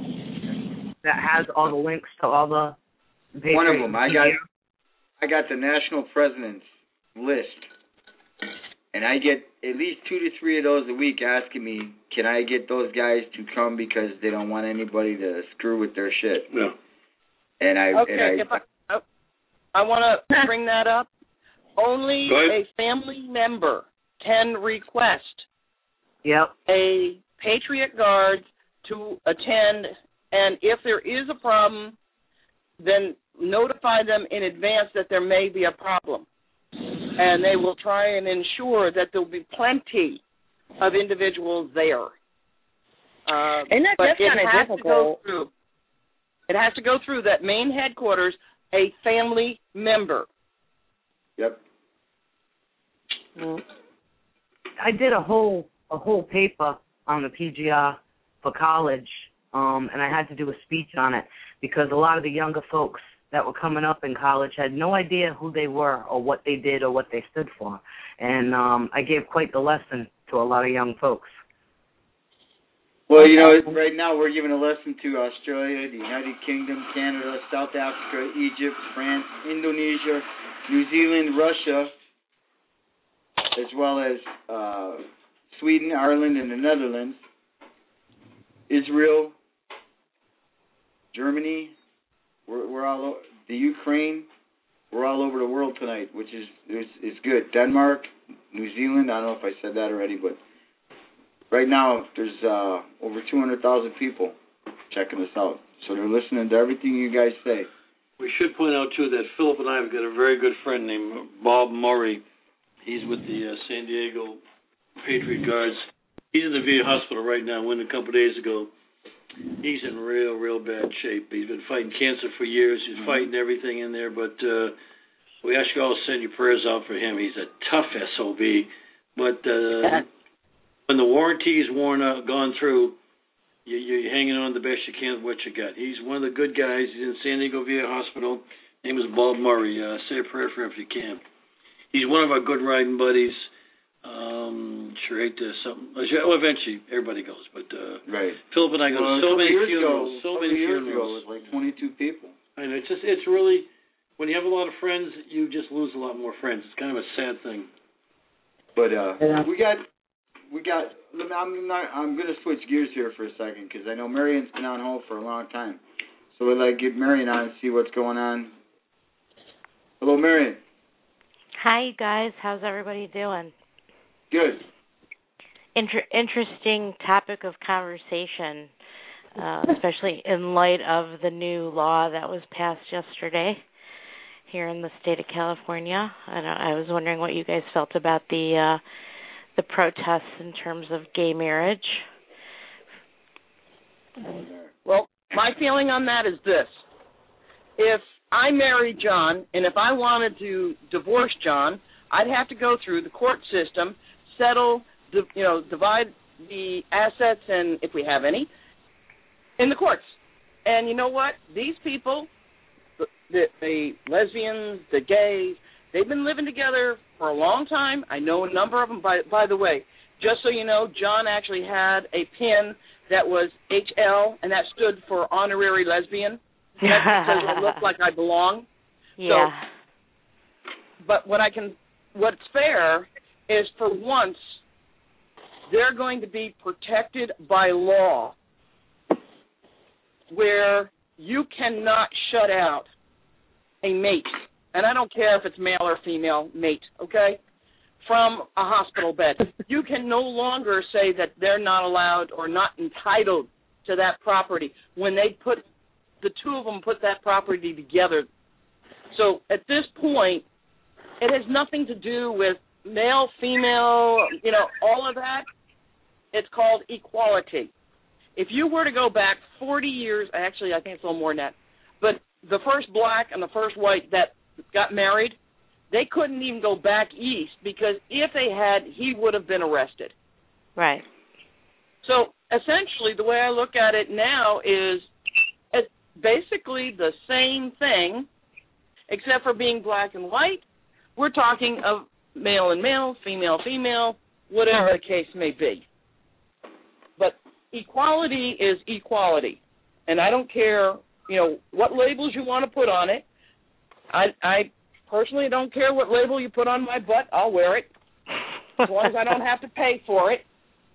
That has all the links to all the. Patriot One of them. I got media. I got the national presidents list, and I get at least two to three of those a week asking me, can I get those guys to come because they don't want anybody to screw with their shit. Yeah. And I Okay, and if I, I, I want to bring that up. Only Go a ahead. family member can request Yep. a Patriot Guard to attend, and if there is a problem, then notify them in advance that there may be a problem. And they will try and ensure that there will be plenty of individuals there. Uh, Isn't that but just it kinda has to go difficult? through. It has to go through that main headquarters, a family member. Yep. I did a whole a whole paper on the P G R for college, um, and I had to do a speech on it because a lot of the younger folks that were coming up in college had no idea who they were or what they did or what they stood for, and um, I gave quite the lesson to a lot of young folks. Well, you know, right now we're giving a lesson to Australia, the United Kingdom, Canada, South Africa, Egypt, France, Indonesia, New Zealand, Russia, as well as uh, Sweden, Ireland, and the Netherlands, Israel, Germany. We're, we're all o- the Ukraine. We're all over the world tonight, which is is, is good. Denmark, New Zealand. I don't know if I said that already, but right now there's uh, over two hundred thousand people checking us out. So they're listening to everything you guys say. We should point out, too, that Philip and I have got a very good friend named Bob Murray. He's with the uh, San Diego Patriot Guards. He's in the V A hospital right now. Went a couple of days ago. He's in real, real bad shape. He's been fighting cancer for years. He's mm-hmm. fighting everything in there. But uh, we ask you all to send your prayers out for him. He's a tough S O B. But uh, when the warranty is worn out, gone through, you, you're hanging on the best you can with what you got. He's one of the good guys. He's in San Diego V A hospital. His name is Bob Murray. Uh, say a prayer for him if you can. He's one of our good riding buddies. Um, sure hate to something. Well, eventually everybody goes, but uh, right. Philip and I go well, to so many years funerals, ago, so years many ago, funerals. it was like twenty-two people. I know it's just it's really when you have a lot of friends, you just lose a lot more friends. It's kind of a sad thing. But uh, Yeah. we got we got. I'm not. I'm gonna switch gears here for a second because I know Marion's been on hold for a long time. So we'd like to get Marion on and see what's going on. Hello, Marion. Hi, guys. How's everybody doing? Good. Inter- interesting topic of conversation, uh, especially in light of the new law that was passed yesterday here in the state of California. I, don't, I was wondering what you guys felt about the uh, the protests in terms of gay marriage. Well, my feeling on that is this. If I married John, and if I wanted to divorce John, I'd have to go through the court system, settle, you know, divide the assets, and if we have any, in the courts. And you know what? These people, the, the, the lesbians, the gays, They've been living together for a long time. I know a number of them. By, by the way, just so you know, John actually had a pin that was H L, and that stood for honorary lesbian. That's because it looked like I belong. Yeah. So, but what I can, what's fair is for once, they're going to be protected by law where you cannot shut out a mate, and I don't care if it's male or female mate, okay, from a hospital bed. You can no longer say that they're not allowed or not entitled to that property when they put, the two of them put that property together. So at this point, it has nothing to do with male, female, you know, all of that. It's called equality. If you were to go back forty years, actually I think it's a little more than that, but the first black and the first white that got married, they couldn't even go back east because if they had, he would have been arrested. Right. So essentially the way I look at it now is it's basically the same thing except for being black and white. We're talking of male and male, female, female, whatever the case may be. But equality is equality, and I don't care, you know, what labels you want to put on it. I, I personally don't care what label you put on my butt. I'll wear it as long as I don't have to pay for it.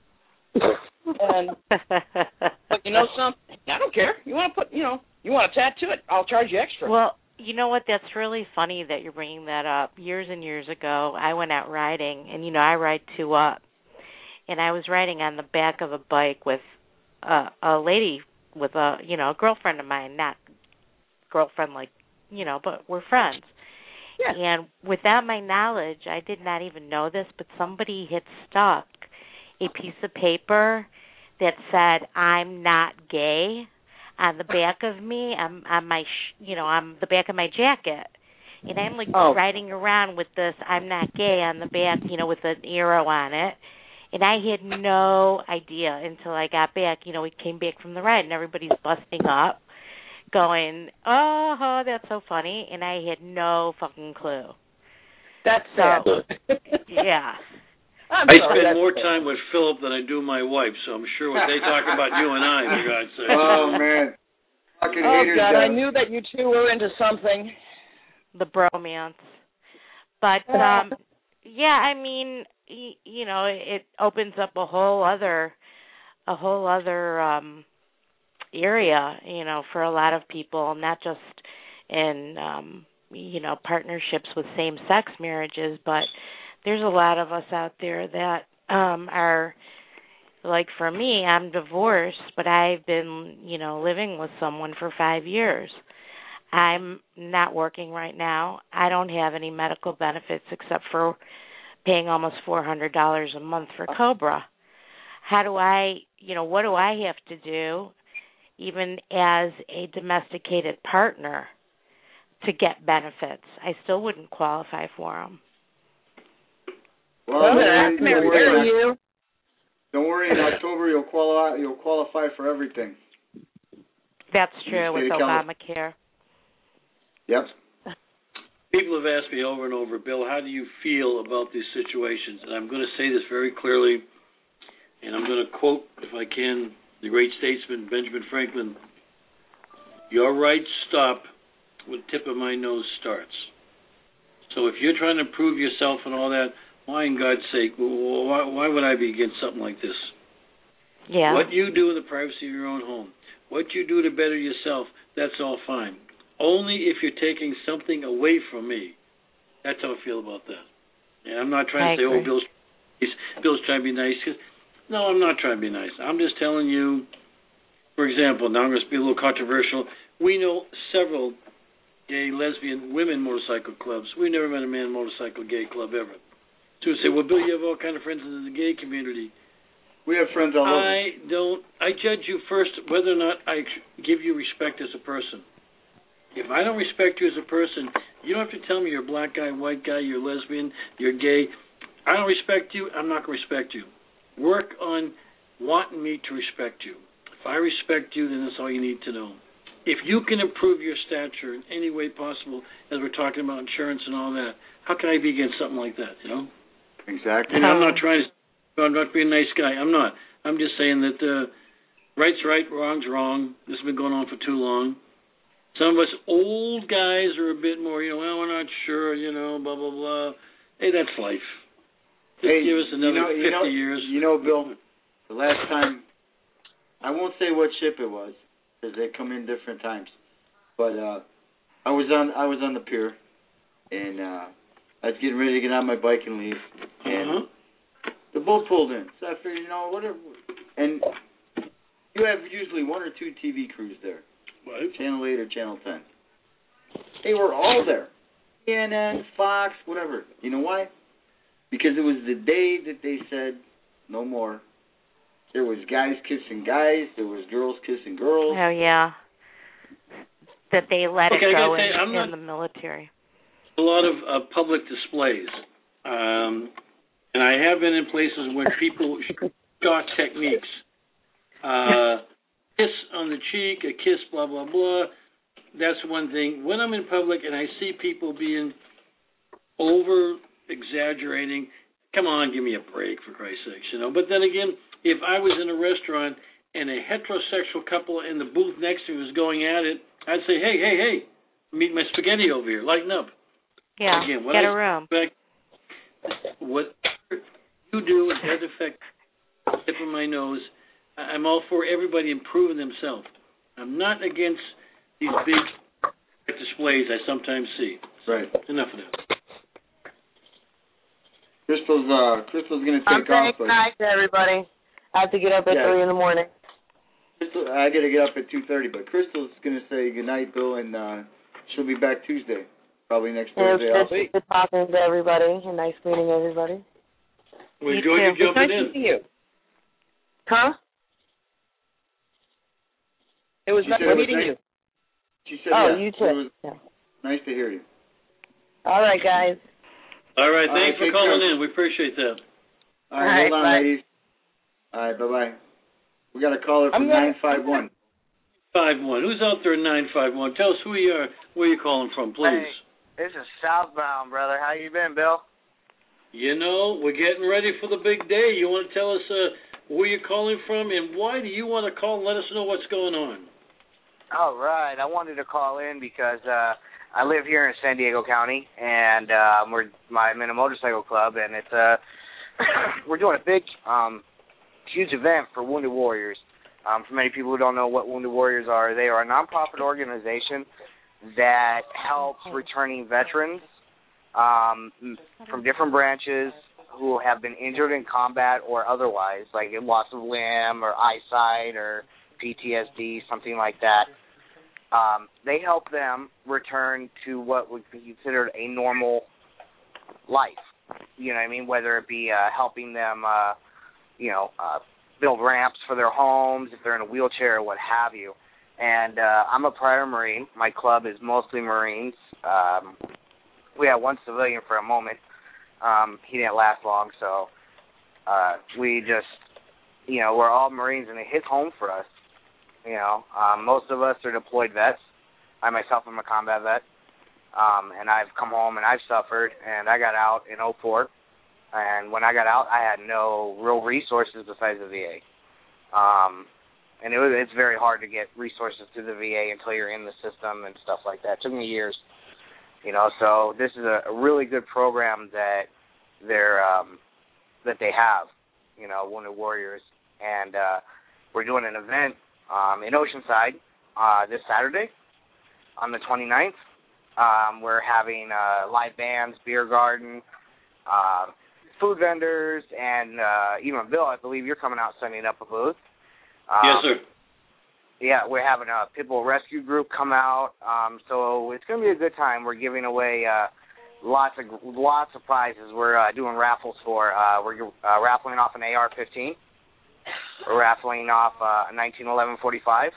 And but you know something, I don't care. You want to put, you know, you want to tattoo it, I'll charge you extra. Well, you know what? That's really funny that you're bringing that up. Years and years ago, I went out riding, and you know, I ride two up. And I was riding on the back of a bike with a, a lady with a, you know, a girlfriend of mine, not girlfriend like, you know, but we're friends. Yeah. And without my knowledge, I did not even know this, but somebody had stuck a piece of paper that said, "I'm not gay," on the back of me, on, on my, sh- you know, on the back of my jacket. And I'm like oh. riding around with this "I'm not gay" on the back, you know, with an arrow on it. And I had no idea until I got back. You know, we came back from the ride, and everybody's busting up, going, oh, that's so funny. And I had no fucking clue. That's so, sad. Yeah. I'm I sorry, spend more sad. time with Philip than I do my wife, so I'm sure what they talk about you and I, for God's sake. Oh, man. Fucking Oh, haters, God, uh, I knew that you two were into something. The bromance. But, um, yeah, I mean, you know, it opens up a whole other, a whole other um, area, you know, for a lot of people, not just in, um, you know, partnerships with same-sex marriages, but there's a lot of us out there that um, are, like for me, I'm divorced, but I've been, you know, living with someone for five years. I'm not working right now. I don't have any medical benefits except for paying almost four hundred dollars a month for COBRA. How do I, you know, what do I have to do, even as a domesticated partner, to get benefits? I still wouldn't qualify for them. Well, Well, don't, that's worry, don't, married worry, you. don't worry, in October you'll qualify, you'll qualify for everything. That's true with State of Obamacare. Yep. People have asked me over and over, Bill, how do you feel about these situations? And I'm going to say this very clearly, and I'm going to quote, if I can, the great statesman Benjamin Franklin. Your rights stop where the tip of my nose starts. So if you're trying to prove yourself and all that, why in God's sake, why, why would I be against something like this? Yeah. What you do in the privacy of your own home, what you do to better yourself, that's all fine. Only if you're taking something away from me. That's how I feel about that. And I'm not trying I to say, agree. oh, Bill's, Bill's trying to be nice. No, I'm not trying to be nice. I'm just telling you, for example, now I'm going to be a little controversial. We know several gay, lesbian, women motorcycle clubs. We've never met a man motorcycle gay club ever. So we say, well, Bill, you have all kind of friends in the gay community. We have friends all over. I don't, I judge you first whether or not I give you respect as a person. If I don't respect you as a person, you don't have to tell me you're a black guy, white guy, you're lesbian, you're gay. I don't respect you, I'm not going to respect you. Work on wanting me to respect you. If I respect you, then that's all you need to know. if you can improve your stature in any way possible, as we're talking about insurance and all that, how can I be against something like that, you know? Exactly. And I'm not trying to, I'm not being a nice guy. I'm not. I'm just saying that uh, right's right, wrong's wrong. This has been going on for too long. Some of us old guys are a bit more, you know, well, we're not sure, you know, blah, blah, blah. Hey, that's life. Just hey, give us another you know, fifty you know, years. You know, Bill, the last time, I won't say what ship it was, because they come in different times. But uh, I was on I was on the pier, and uh, I was getting ready to get on my bike and leave, and Uh-huh. the boat pulled in. So I figured, you know, whatever. And you have usually one or two T V crews there, Right. Channel eight or Channel ten. They were all there, C N N, Fox, whatever. You know why? Because it was the day that they said no more. There was guys kissing guys. There was girls kissing girls. Oh, yeah. That they let Okay, it I go gotta in, say, I'm in not- the military. A lot of uh, public displays. Um, and I have been in places where people shot techniques. Uh, kiss on the cheek, a kiss, blah, blah, blah. That's one thing. When I'm in public and I see people being over-exaggerating, come on, give me a break, for Christ's sakes, you know. But then again, if I was in a restaurant and a heterosexual couple in the booth next to me was going at it, I'd say, hey, hey, hey, meet my spaghetti over here, lighten up. Yeah, Again, what get I a room. Expect, what you do, it does affect the tip of my nose. I'm all for everybody improving themselves. I'm not against these big displays I sometimes see. Right. Enough of that. Crystal's uh, Crystal's gonna I'm take off. saying good night to everybody. I have to get up at Yeah. three in the morning. Crystal, I gotta get up at two thirty, but Crystal's gonna say good night, Bill, and uh, she'll be back Tuesday, probably next It was Thursday. I'll good, good talking to everybody and nice meeting everybody. We You enjoyed you too. jumping nice in. meeting you. Huh? It was She nice said it was meeting nice. you. She said, Oh, yeah, you it too. was Yeah. nice to hear you. All right, guys. All right, All thanks right, for take calling care. in. We appreciate that. All All right, right, hold on, bye. ladies. All right, bye-bye. We got a caller from I'm gonna- nine five one. Five one. Who's out there in nine five one? Tell us who you are, where you're calling from, please. Hey, this is Southbound, brother. How you been, Bill? You know, we're getting ready for the big day. You want to tell us uh, where you're calling from and why do you want to call and let us know what's going on? All right. I wanted to call in because uh, I live here in San Diego County, and uh, we're I'm in a motorcycle club, and it's uh, we're doing a big, um, huge event for Wounded Warriors. Um, for many people who don't know what Wounded Warriors are, they are a nonprofit organization that helps returning veterans um, from different branches who have been injured in combat or otherwise, like loss of limb or eyesight or P T S D, something like that. Um, they help them return to what would be considered a normal life. You know what I mean? Whether it be uh, helping them, uh, you know, uh, build ramps for their homes, if they're in a wheelchair or what have you. And uh, I'm a prior Marine. My club is mostly Marines. Um, we had one civilian for a moment. Um, he didn't last long, so uh, we just, you know, we're all Marines, and it hits home for us. You know, um, most of us are deployed vets. I myself am a combat vet, um, and I've come home and I've suffered, and I got out in oh four, and when I got out, I had no real resources besides the V A. Um, and it was, it's very hard to get resources to the V A until you're in the system and stuff like that. It took me years. You know, so this is a, a really good program that they're um, that they have, you know, Wounded Warriors, and uh, we're doing an event um, in Oceanside uh, this Saturday on the twenty-ninth. Um, we're having uh, live bands, beer garden, uh, food vendors, and uh, even Bill, I believe you're coming out setting up a booth. Um, yes, sir. Yeah, we're having a Pitbull Rescue Group come out, um, so it's going to be a good time. We're giving away uh, lots of lots of prizes. We're uh, doing raffles for. Uh, we're uh, raffling off an A R fifteen. We're raffling off uh, a nineteen eleven forty-five.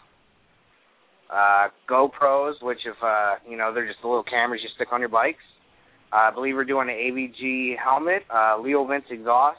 Uh, GoPros, which if uh, you know, they're just the little cameras you stick on your bikes. Uh, I believe we're doing an A V G helmet, uh, Leo Vince exhaust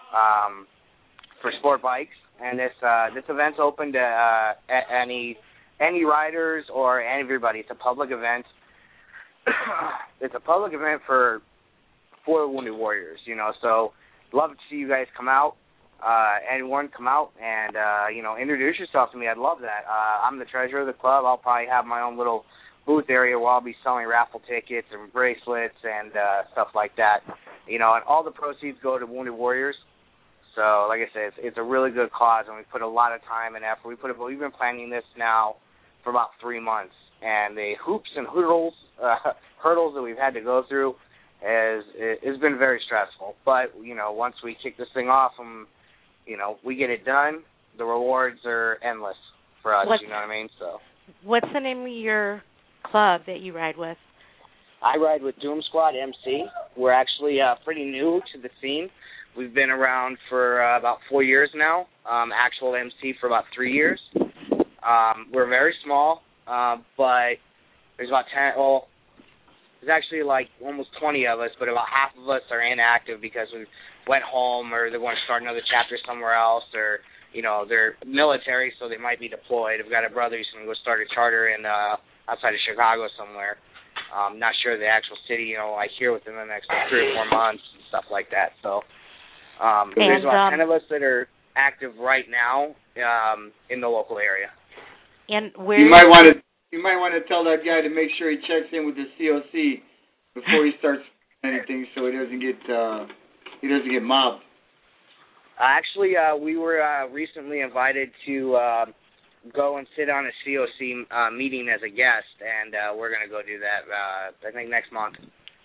um, for sport bikes. And this uh, this event's open to uh, a- any any riders or everybody. It's a public event. It's a public event for for the Wounded Warriors, you know. So love to see you guys come out. Uh, anyone come out and, uh, you know, introduce yourself to me. I'd love that. Uh, I'm the treasurer of the club. I'll probably have my own little booth area where I'll be selling raffle tickets and bracelets and uh, stuff like that. You know, and all the proceeds go to Wounded Warriors. So, like I said, it's, it's a really good cause, and we put a lot of time and effort. We put, we've been planning this now for about three months, and the hoops and hurdles, uh, hurdles that we've had to go through has has been very stressful. But, you know, once we kick this thing off and, you know, we get it done, the rewards are endless for us, what's, you know what I mean? So, what's the name of your club that you ride with? I ride with Doom Squad M C. We're actually uh, pretty new to the scene. We've been around for uh, about four years now, um, actual M C for about three years. Um, we're very small, uh, but there's about ten, well, there's actually like almost twenty of us, but about half of us are inactive because we went home or they want to start another chapter somewhere else, or, you know, they're military, so they might be deployed. I've got a brother who's going to go start a charter in uh, outside of Chicago somewhere. Um, not sure the actual city, you know, I hear within the next like, three or four months and stuff like that. So um, and, there's about um, ten of us that are active right now um, in the local area. And where you might want to you might want to tell that guy to make sure he checks in with the C O C before he starts anything, so he doesn't get uh, he doesn't get mobbed. Uh, actually, uh, we were uh, recently invited to uh, go and sit on a C O C uh, meeting as a guest, and uh, we're going to go do that, uh, I think, next month.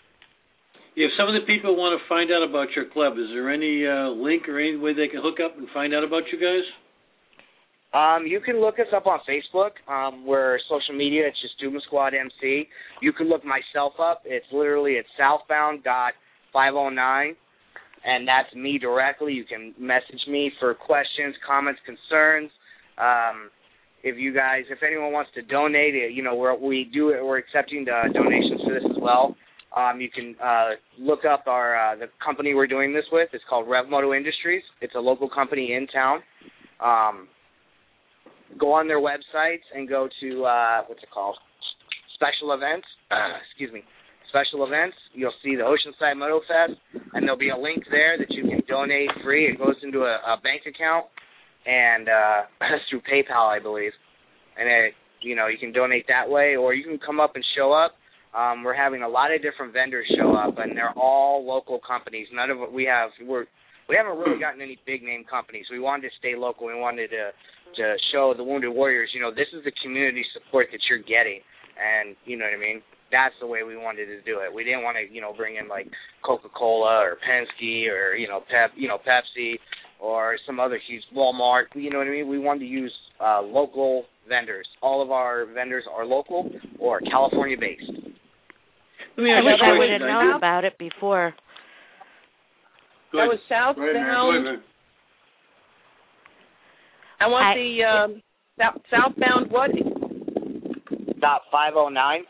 If some of the people want to find out about your club, is there any uh, link or any way they can hook up and find out about you guys? Um, you can look us up on Facebook. Um, we're social media. It's just Doom Squad M C. You can look myself up. It's literally at southbound dot five oh nine. And that's me directly. You can message me for questions, comments, concerns. Um, if you guys, if anyone wants to donate, you know, we're, we do it. We're accepting uh, donations for this as well. Um, you can uh, look up our uh, the company we're doing this with. It's called RevMoto Industries. It's a local company in town. Um, go on their websites and go to uh, what's it called? Special events. Uh, excuse me. Special events, you'll see the Oceanside Moto Fest, and there'll be a link there that you can donate free. It goes into a, a bank account, and uh, through PayPal, I believe. And, it, you know, you can donate that way, or you can come up and show up. Um, we're having a lot of different vendors show up, and they're all local companies. None of it we have, we're, we haven't really gotten any big-name companies. We wanted to stay local. We wanted to, to show the Wounded Warriors, you know, this is the community support that you're getting, and you know what I mean? That's the way we wanted to do it. We didn't want to, you know, bring in like Coca-Cola or Penske or, you know, Pep, you know, Pepsi or some other huge Walmart. You know what I mean? We wanted to use uh, local vendors. All of our vendors are local or California-based. Let me ask I wish I would have question. known about it before. That was southbound. I want I, the um, south, southbound what? Dot five oh nine.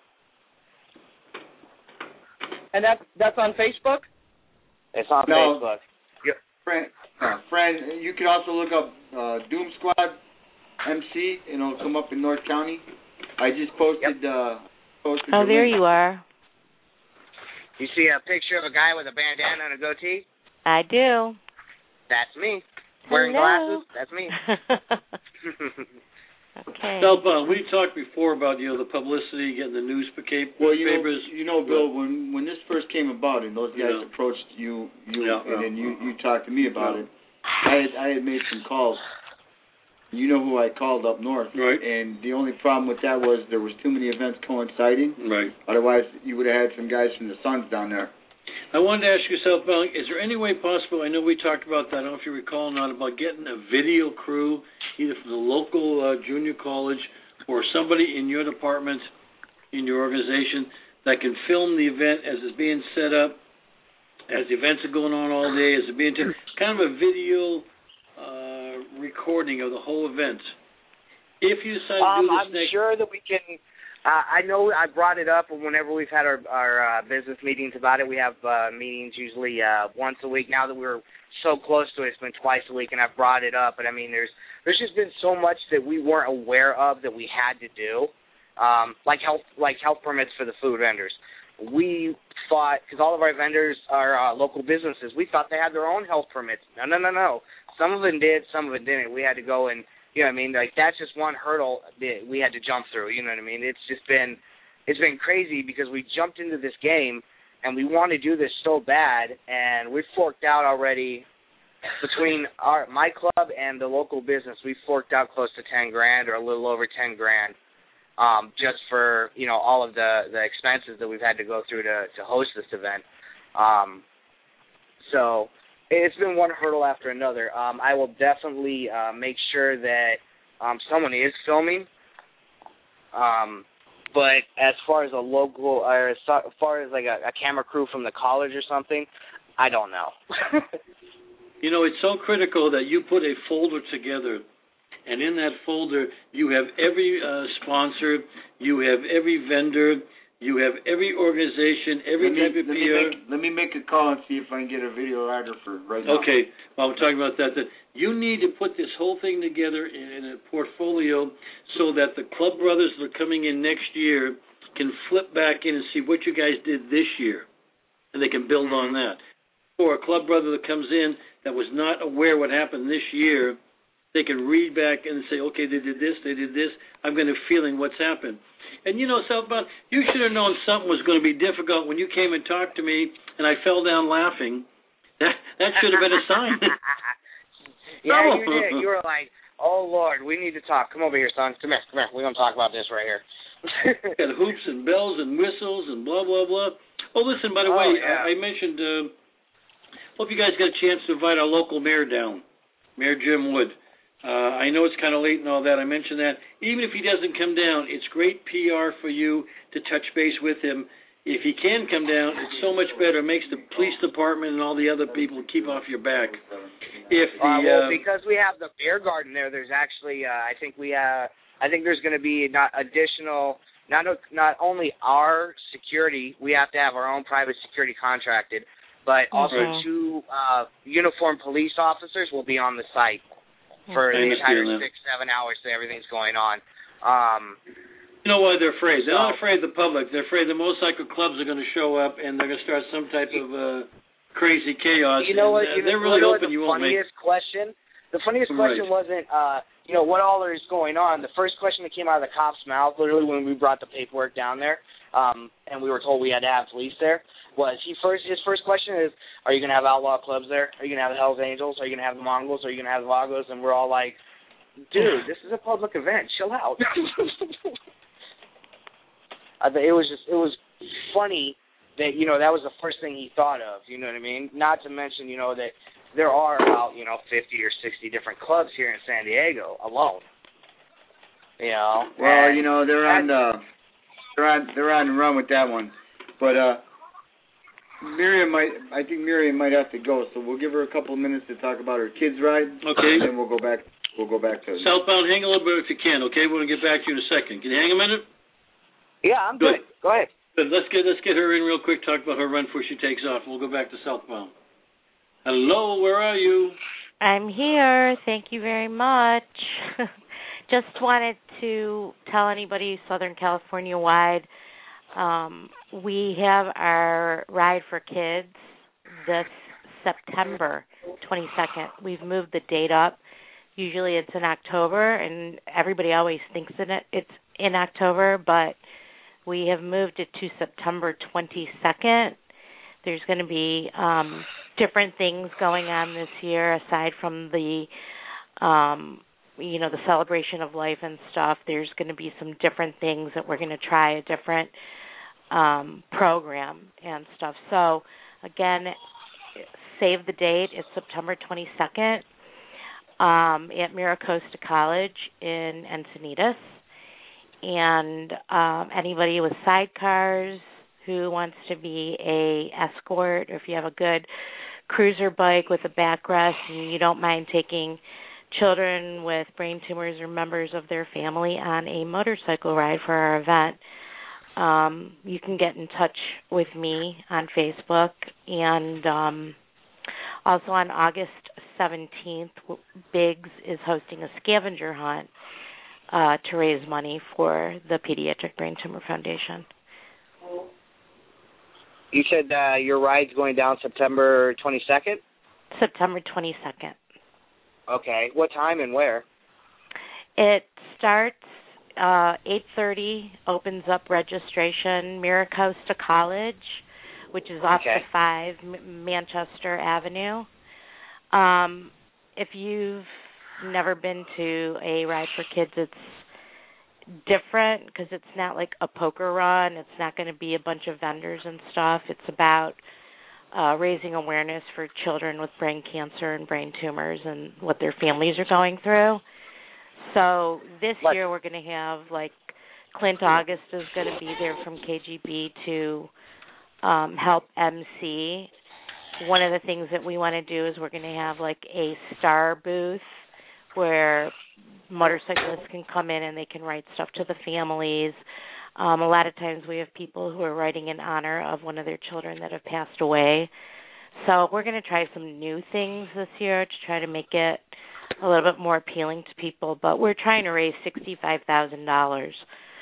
And that that's on Facebook? It's on no. Facebook. Yep. Friend, uh, friend, you can also look up uh, Doom Squad M C, and it'll come up in North County. I just posted. Yep. Uh, posted oh, the there link. you are. You see a picture of a guy with a bandana and a goatee? I do. That's me. Wearing Hello. glasses? That's me. Okay. Southbound, we talked before about, you know, the publicity, getting the newspapers. Well, you know, you know, Bill, when when this first came about and those guys yeah. approached you, you yeah, and yeah. then you, you talked to me about yeah. it, I had I had made some calls. You know who I called up north, right? And the only problem with that was there was too many events coinciding, right? Otherwise, you would have had some guys from the Suns down there. I wanted to ask you, Southbound, is there any way possible, I know we talked about that, I don't know if you recall or not, about getting a video crew, either from the local uh, junior college or somebody in your department, in your organization, that can film the event as it's being set up, as the events are going on all day, as it's being t- kind of a video uh, recording of the whole event. If you decide to um, do this I'm next... sure that we can... Uh, I know I brought it up whenever we've had our, our uh, business meetings about it. We have uh, meetings usually uh, once a week. Now that we're so close to it, it's been twice a week, and I've brought it up. But, I mean, there's there's just been so much that we weren't aware of that we had to do, um, like health like health permits for the food vendors. We thought, because all of our vendors are uh, local businesses, we thought they had their own health permits. No, no, no, no. Some of them did, some of them didn't. We had to go and, you know what I mean, like that's just one hurdle that we had to jump through, you know what I mean? It's just been, it's been crazy because we jumped into this game and we want to do this so bad, and we've forked out already between our my club and the local business. We've forked out close to ten grand or a little over ten grand. Um, just for, you know, all of the, the expenses that we've had to go through to, to host this event. Um, so it's been one hurdle after another. Um, I will definitely uh, make sure that um, someone is filming. Um, but as far as a local, or as far as like a, a camera crew from the college or something, I don't know. You know, it's so critical that you put a folder together. And in that folder, you have every uh, sponsor, you have every vendor, you have every organization, every let me, type of let P R. Me make, let me make a call and see if I can get a videographer right now. Okay, well, I'm talking about that. That you need to put this whole thing together in a portfolio so that the club brothers that are coming in next year can flip back in and see what you guys did this year, and they can build on that. Or a club brother that comes in that was not aware what happened this year, they can read back and say, okay, they did this, they did this. I'm going to feeling what's happened. And, you know, Southbound, you should have known something was going to be difficult when you came and talked to me and I fell down laughing. That that should have been a sign. Yeah, oh. You did. You were like, oh, Lord, we need to talk. Come over here, son. Come here, come here. We're going to talk about this right here. Got hoops and bells and whistles and blah, blah, blah. Oh, listen, by the oh, way, yeah. I, I mentioned, uh, hope you guys got a chance to invite our local mayor down, Mayor Jim Wood. Uh, I know it's kind of late and all that. I mentioned that. Even if he doesn't come down, it's great P R for you to touch base with him. If he can come down, it's so much better. It makes the police department and all the other people keep off your back. If the, uh, well, uh, because we have the beer garden there, there's actually, uh, I think we, uh, I think there's going to be not additional, not not only our security, we have to have our own private security contracted, but also okay. two uh, uniformed police officers will be on the site for the entire six, seven hours that everything's going on. Um, you know why they're afraid? They're so, not afraid of the public. They're afraid the motorcycle clubs are going to show up and they're going to start some type of uh, crazy chaos. You know what? And, uh, you they're know, really you know hoping what you the won't make. funniest question? The funniest question right. wasn't, uh, you know, what all is going on. The first question that came out of the cop's mouth, literally when we brought the paperwork down there, um, and we were told we had to have police there, was he first. His first question is, "Are you going to have outlaw clubs there? Are you going to have the Hells Angels? Are you going to have the Mongols? Are you going to have the Vagos?" And we're all like, "Dude, this is a public event. Chill out." I think it was just it was funny that you know that was the first thing he thought of. You know what I mean? Not to mention you know that there are about you know fifty or sixty different clubs here in San Diego alone. You know. Well, you know they're on the they're on they're on the run with that one, but uh. Miriam might, I think Miriam might have to go, so we'll give her a couple of minutes to talk about her kids' ride. Okay. And then we'll go back. We'll go back to Southbound. Hang a little bit if you can. Okay, we're gonna get back to you in a second. Can you hang a minute? Yeah, I'm good. good. Go ahead. Good. Let's get let's get her in real quick. Talk about her run before she takes off. We'll go back to Southbound. Hello, where are you? I'm here. Thank you very much. Just wanted to tell anybody Southern California wide. Um, we have our Ride for Kids this September twenty-second. We've moved the date up. Usually it's in October, and everybody always thinks in it it's in October, but we have moved it to September twenty-second. There's going to be um, different things going on this year aside from the, um, you know, the celebration of life and stuff. There's going to be some different things that we're going to try a different um, program and stuff. So, again, save the date. It's September twenty-second um, at Miracosta College in Encinitas. And um, anybody with sidecars who wants to be a escort, or if you have a good cruiser bike with a backrest and you don't mind taking children with brain tumors or members of their family on a motorcycle ride for our event. Um, you can get in touch with me on Facebook, and um, also on August seventeenth, Biggs is hosting a scavenger hunt uh, to raise money for the Pediatric Brain Tumor Foundation. You said uh, your ride's going down September twenty-second? September twenty-second. Okay. What time and where? It starts uh, eight thirty, opens up registration, Miracosta College, which is off okay. the five, M- Manchester Avenue. Um, if you've never been to a Ride for Kids, it's different because it's not like a poker run. It's not going to be a bunch of vendors and stuff. It's about uh, raising awareness for children with brain cancer and brain tumors and what their families are going through. So this what? year we're going to have, like, Clint August is going to be there from K G B to um, help M C. One of the things that we want to do is we're going to have, like, a star booth where motorcyclists can come in and they can write stuff to the families. Um, a lot of times we have people who are writing in honor of one of their children that have passed away. So we're going to try some new things this year to try to make it a little bit more appealing to people. But we're trying to raise sixty-five thousand dollars.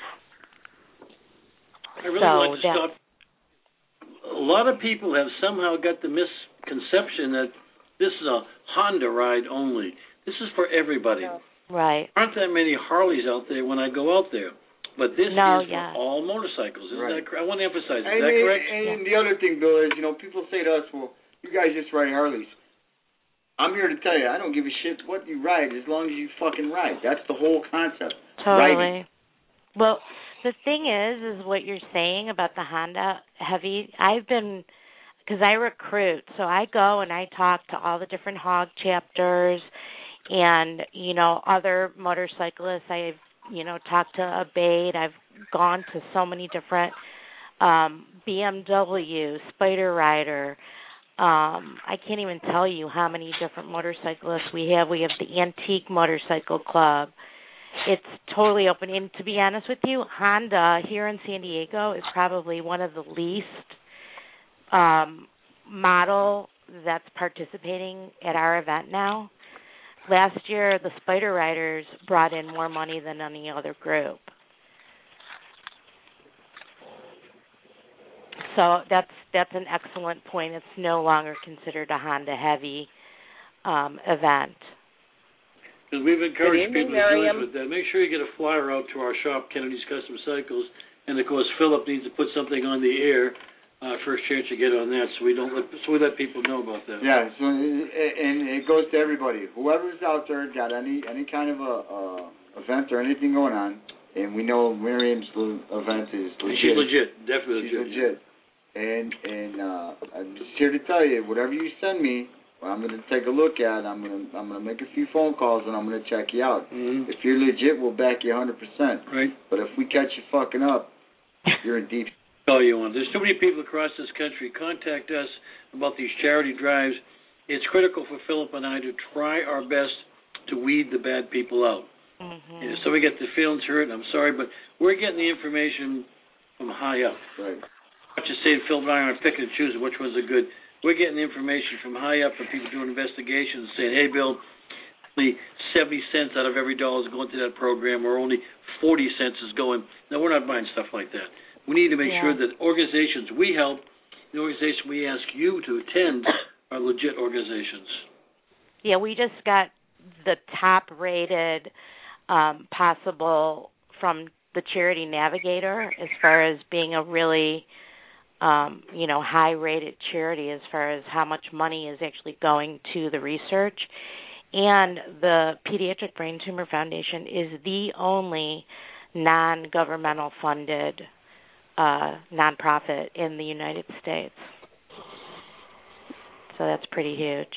I really so like to stop. A lot of people have somehow got the misconception that this is a Honda ride only. This is for everybody. No. Right. There aren't that many Harleys out there when I go out there. But this no, is yeah. for all motorcycles. Isn't right. that correct? I want to emphasize, is and that it, correct? And yeah. the other thing, Bill, is, you know, people say to us, well, you guys just ride Harleys. I'm here to tell you, I don't give a shit what you ride as long as you fucking ride. That's the whole concept. Totally. Riding. Well, the thing is, is what you're saying about the Honda Heavy, I've been, because I recruit, so I go and I talk to all the different Hog chapters and, you know, other motorcyclists. I've, you know, talked to Abate. I've gone to so many different um, B M W, Spider Rider. Um, I can't even tell you how many different motorcyclists we have. We have the Antique Motorcycle Club. It's totally open. And to be honest with you, Honda here in San Diego is probably one of the least um, model that's participating at our event now. Last year, the Spider Riders brought in more money than any other group. So that's that's an excellent point. It's no longer considered a Honda Heavy um, event. Because we've encouraged evening, people to join us Miriam. with that. Make sure you get a flyer out to our shop, Kennedy's Custom Cycles. And, of course, Philip needs to put something on the air. Uh, first chance you get on that, so we don't let so we let people know about that. Yeah, so and it goes to everybody. Whoever's out there got any any kind of a uh, event or anything going on, and we know Miriam's event is legit. She's legit, definitely She's legit. legit. And and uh, I'm just here to tell you, whatever you send me, well, I'm going to take a look at. I'm going to I'm going to make a few phone calls and I'm going to check you out. Mm-hmm. If you're legit, we'll back you one hundred percent. Right. But if we catch you fucking up, you're in deep. All you want. There's too many people across this country. Contact us about these charity drives. It's critical for Philip and I to try our best to weed the bad people out. Mm-hmm. And if somebody gets their feelings hurt, I'm sorry, but we're getting the information from high up. Right. Not just saying Philip and I aren't picking and choosing which ones are good. We're getting the information from high up from people doing investigations saying, hey, Bill, only seventy cents out of every dollar is going to that program, or only forty cents is going. No, we're not buying stuff like that. We need to make yeah. sure that organizations we help, the organization we ask you to attend, are legit organizations. Yeah, we just got the top-rated um, possible from the Charity Navigator as far as being a really, um, you know, high-rated charity as far as how much money is actually going to the research. And the Pediatric Brain Tumor Foundation is the only non-governmental funded Uh, nonprofit in the United States. So that's pretty huge.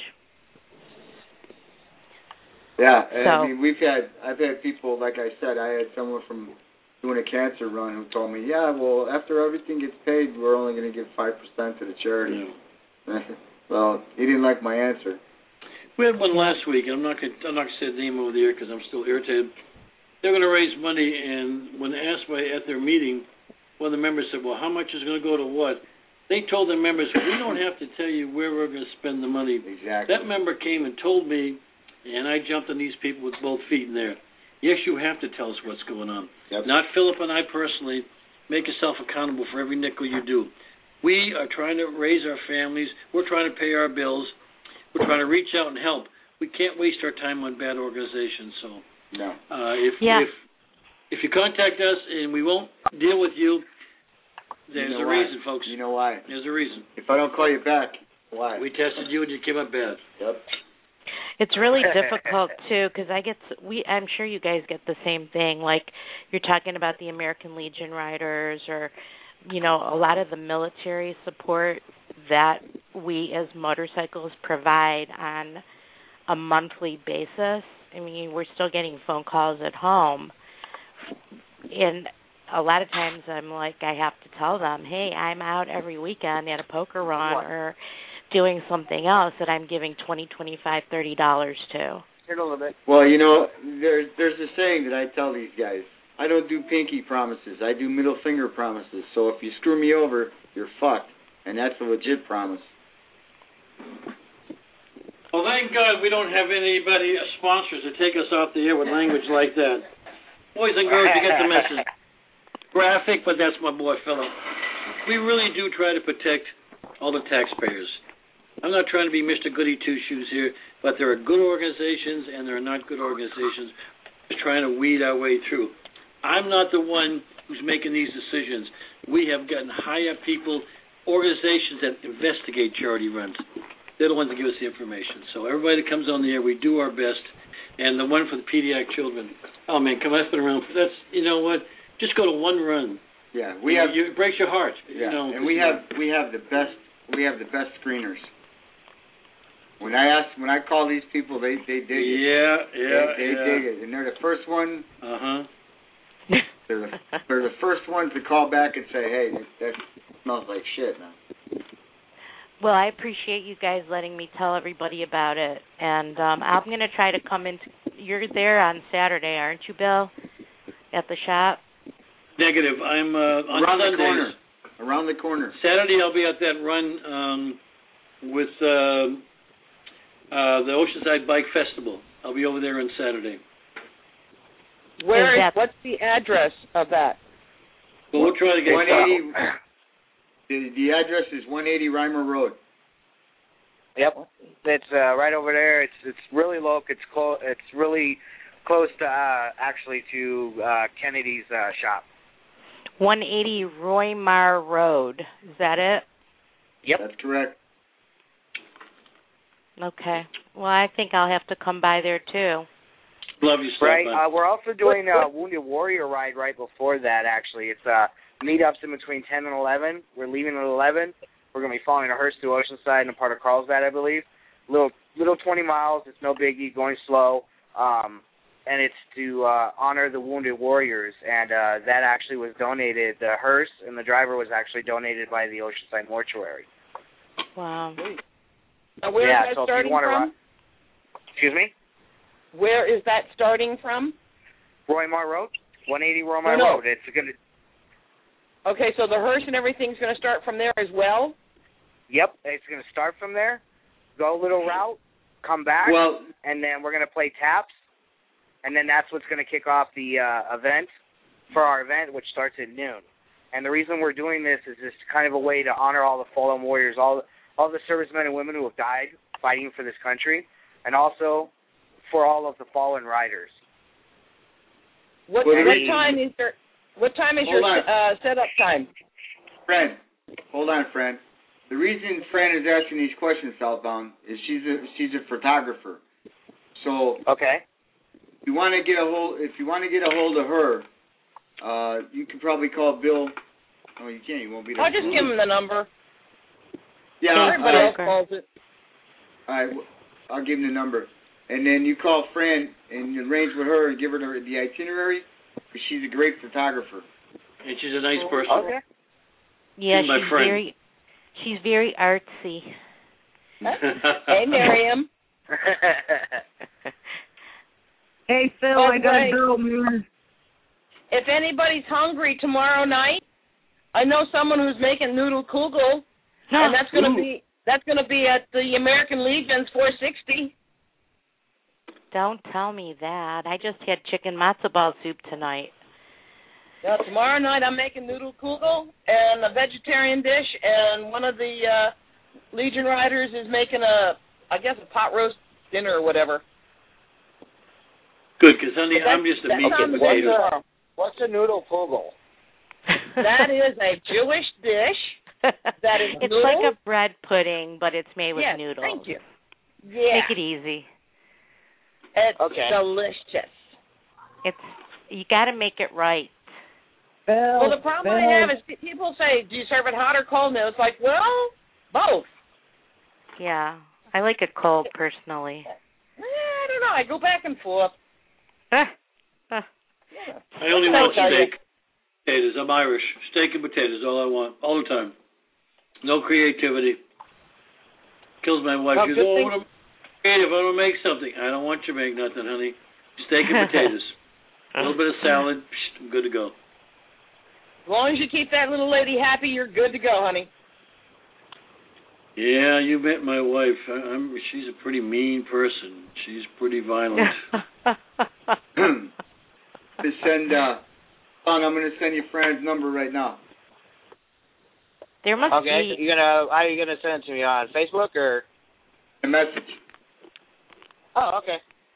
Yeah, and so, I mean, we've had, I've had people, like I said, I had someone from doing a cancer run who told me, yeah, well, after everything gets paid, we're only going to give five percent to the charity. Yeah. Well, he didn't like my answer. We had one last week, and I'm not going I'm not going to say the name over the air because I'm still irritated. They're going to raise money, and when asked by at their meeting, one of the members said, well, how much is going to go to what? They told their members, we don't have to tell you where we're going to spend the money. Exactly. That member came and told me, and I jumped on these people with both feet in there. Yes, you have to tell us what's going on. Yep. Not Philip and I personally. Make yourself accountable for every nickel you do. We are trying to raise our families. We're trying to pay our bills. We're trying to reach out and help. We can't waste our time on bad organizations. So, no. uh, if yeah. if if you contact us and we won't deal with you, there's you know a why. reason, folks. You know why? There's a reason. If I don't call you back, why? We tested you and you came up bad. Yep. It's really difficult too, because I get we. I'm sure you guys get the same thing. Like you're talking about the American Legion riders, or you know, a lot of the military support that we as motorcyclists provide on a monthly basis. I mean, we're still getting phone calls at home, and a lot of times I'm like, I have to tell them, hey, I'm out every weekend at a poker run what? or doing something else that I'm giving twenty, twenty-five, thirty dollars to. Here a little bit. Well, you know, there's there's a saying that I tell these guys. I don't do pinky promises. I do middle finger promises. So if you screw me over, you're fucked, and that's a legit promise. Well, thank God we don't have anybody uh, sponsors to take us off the air with language like that. Boys and girls, you get the message. Graphic, but that's my boy Philip. We really do try to protect all the taxpayers. I'm not trying to be Mister Goody Two-Shoes here, but there are good organizations and there are not good organizations. Just trying to weed our way through. I'm not the one who's making these decisions. We have gotten high-up people, organizations that investigate charity runs. They're the ones that give us the information. So everybody that comes on the air, we do our best. And the one for the pediatric children, oh, man, come on, that's been around. That's, you know what, just go to one run. Yeah, we you have. You, it breaks your heart. Yeah, you know, and we have we have the best we have the best screeners. When I ask, when I call these people, they they dig it. Yeah, yeah, They, they yeah. dig it, and they're the first one. Uh huh. They're the, they're the first ones to call back and say, "Hey, that, that smells like shit, man." Well, I appreciate you guys letting me tell everybody about it, and um, I'm going to try to come in. You're there on Saturday, aren't you, Bill? At the shop. Negative. I'm uh, on Around Sundays. the corner. Around the corner. Saturday, I'll be at that run um, with uh, uh, the Oceanside Bike Festival. I'll be over there on Saturday. Where is, what's the address of that? Well, we'll try to get one eighty. The, the address is one eighty Reimer Road. Yep, it's uh, right over there. It's it's really low. It's close. It's really close to uh, actually to uh, Kennedy's uh, shop. one eighty Roymar Road. Is that it? Yep, that's correct. Okay. Well, I think I'll have to come by there too. Love you, stuff, right. Uh, we're also doing a Wounded Warrior ride right before that. Actually, it's uh, meetups in between ten and eleven. We're leaving at eleven. We're going to be following a hearse through Oceanside and a part of Carlsbad, I believe. Little little twenty miles. It's no biggie. Going slow. Um, and it's to uh, honor the Wounded Warriors. And uh, that actually was donated. The hearse and the driver was actually donated by the Oceanside Mortuary. Wow. Now, where yeah, is that so starting if you want to from? run, excuse me? Where is that starting from? Roymar Road, one eighty Roymar no, no. Road. It's going to. Okay, so the hearse and everything's going to start from there as well? Yep, it's going to start from there, go a little route, come back, well, and then we're going to play taps, and then that's what's going to kick off the uh, event for our event, which starts at noon. And the reason we're doing this is just kind of a way to honor all the fallen warriors, all all the servicemen and women who have died fighting for this country, and also for all of the fallen riders. What, What what is- time is your what time is Hold your on. uh, setup time? Friend, hold on, friend. The reason Fran is asking these questions, Southbound, is she's a she's a photographer. So okay, if you want to get a hold if you want to get a hold of her, uh, you can probably call Bill. Oh, you can't. You won't be there. I'll just give him the number. Yeah, everybody uh, else calls it. All right, I'll give him the number, and then you call Fran and you arrange with her and give her the, the itinerary, because she's a great photographer. And she's a nice person. Okay. Yeah, She's my she's friend. very she's very artsy. Hey, Miriam. Hey, Phil, By I the got way, to go, man. If anybody's hungry tomorrow night, I know someone who's making noodle kugel, and that's going to be that's going to be at the American Legion's four sixty. Don't tell me that. I just had chicken matzo ball soup tonight. Now, tomorrow night I'm making noodle kugel and a vegetarian dish, and one of the uh, Legion riders is making a, I guess, a pot roast dinner or whatever. Good, because honey, I'm just a meat and what's, potato. a, what's a noodle kugel? That is a Jewish dish. That is It's noodles. like a bread pudding, but it's made with Yes, noodles. thank you. Yeah. Make it easy. It's Okay. delicious. It's you got to make it right. Phil, Well, the problem Phil. I have is pe- people say, do you serve it hot or cold? And it's like, well, both. Yeah, I like it cold personally. Eh, I don't know. I go back and forth. Ah, ah. I only What want can I tell you? steak, potatoes. I'm Irish. Steak and potatoes, all I want, all the time. No creativity. Kills my wife. Well, She good goes, oh, thing- I want to creative. I want to make something. I don't want you to make nothing, honey. Steak and potatoes. A little bit of salad. Psh, I'm good to go. As long as you keep that little lady happy, you're good to go, honey. Yeah, you met my wife. I, I'm. She's a pretty mean person. She's pretty violent. Just send, uh, Don, I'm going to send your friend's number right now. There must Okay, be. you gonna how are you gonna send it to me on Facebook or A message. Oh, okay.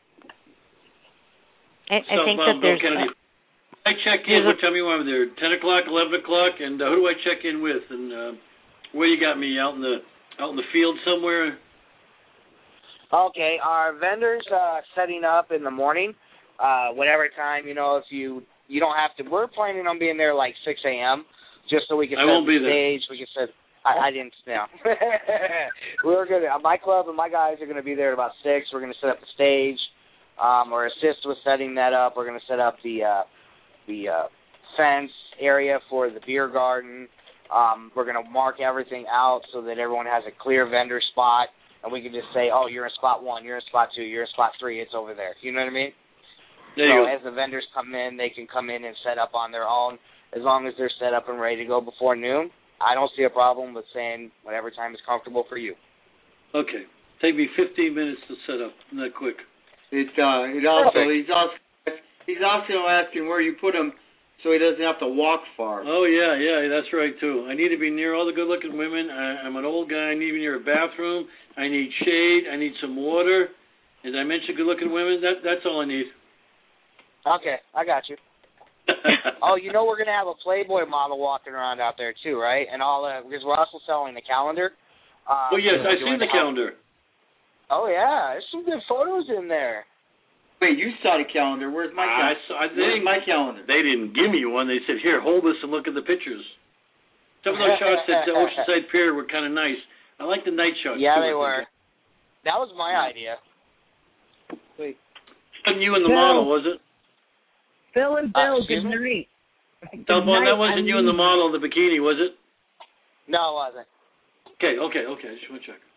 I, I So, think Bob, that there's. Bill Kennedy. I check there's in. a- What time you want me there? Ten o'clock, eleven o'clock, and uh, who do I check in with? And uh, where you got me? Out in the out in the field somewhere? Okay, our vendors uh setting up in the morning, uh, whatever time, you know, if you you don't have to we're planning on being there like six AM just so we can I set won't up the be there. stage, we can set I, I didn't know. We're gonna my club and my guys are gonna be there at about six. We're gonna set up the stage, um, or assist with setting that up. We're gonna set up the uh the uh fence area for the beer garden. Um, we're going to mark everything out so that everyone has a clear vendor spot, and we can just say, oh, you're in spot one, you're in spot two, you're in spot three, it's over there. You know what I mean? There so you go. as the vendors come in, they can come in and set up on their own. As long as they're set up and ready to go before noon, I don't see a problem with saying whatever time is comfortable for you. Okay. Take me fifteen minutes to set up. Not quick. It, uh, it also, Perfect. he's also, he's also asking where you put him so he doesn't have to walk far. Oh, yeah, yeah, that's right, too. I need to be near all the good-looking women. I, I'm an old guy. I need to be near a bathroom. I need shade. I need some water. As I mentioned, good-looking women, that that's all I need. Okay, I got you. Oh, you know we're going to have a Playboy model walking around out there, too, right? And all uh, because we're also selling the calendar. Uh, oh, yes, we're I've doing seen the calendar. Oh, yeah, there's some good photos in there. Wait, you saw the calendar. Where's my I calendar? saw, I Where's think my calendar? They didn't give me one. They said, here, hold this and look at the pictures. Some of those shots at the Oceanside Pier were kind of nice. I like the night shots, Yeah, too, they I think. were. That was my idea. Wait. Wasn't you and the Phil. model, was it? Phil and Uh, Bill, excuse good me? night. Telephone, that night, wasn't I you and the mean- model in the bikini, was it? No, it wasn't. Okay, okay, okay. I just want to check.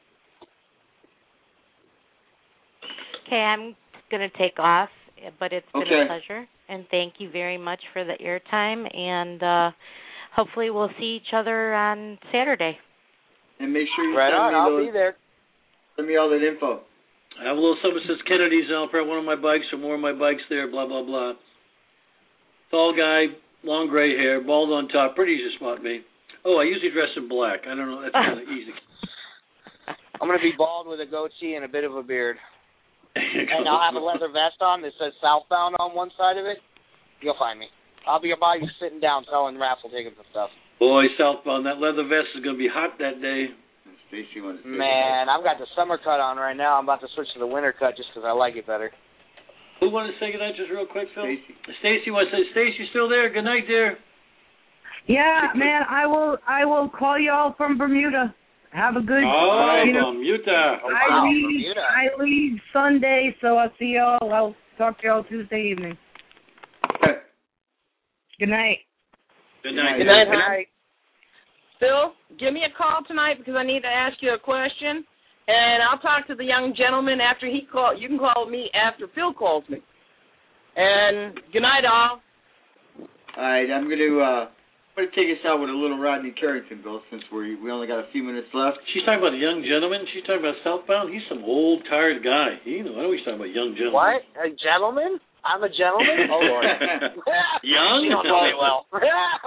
Okay, I'm going to take off, but it's been Okay. a pleasure. And thank you very much for the airtime. And uh, hopefully we'll see each other on Saturday. And make sure you Right send on, me I'll those, be there. send me all that info. I have a little something that says Kennedy's, and I'll put one of my bikes or more of my bikes there, blah, blah, blah. Tall guy, long gray hair, bald on top, pretty easy to spot me. Oh, I usually dress in black. I don't know, that's kind of easy. I'm going to be bald with a goatee and a bit of a beard. There you And go. I'll have a leather vest on that says Southbound on one side of it. You'll find me. I'll be by you sitting down selling raffle tickets and stuff. Boy, Southbound, that leather vest is going to be hot that day. Stacy wants to say Man, I've got the summer cut on right now. I'm about to switch to the winter cut just because I like it better. Who wanted to say goodnight just real quick, Phil? Stacy. Stacy wants to say, Stacy, you still there? Good night, dear. Yeah, man, I will. I will call y'all from Bermuda. Have a good. Oh, you know, Bermuda. Oh, I wow, leave. Bermuda. I leave Sunday, so I'll see y'all. I'll talk to y'all Tuesday evening. Okay. Good night. Good night. Good night, Good night. Phil, give me a call tonight because I need to ask you a question. And I'll talk to the young gentleman after he call. You can call me after Phil calls me. And good night, all. All right, I'm going to uh, I'm going to take us out with a little Rodney Carrington, Bill, since we we only got a few minutes left. She's talking about a young gentleman. She's talking about Southbound. He's some old, tired guy. He, I know he's talking about young gentleman. What? A gentleman? I'm a gentleman? Oh, Lord. Young? You don't know me well. All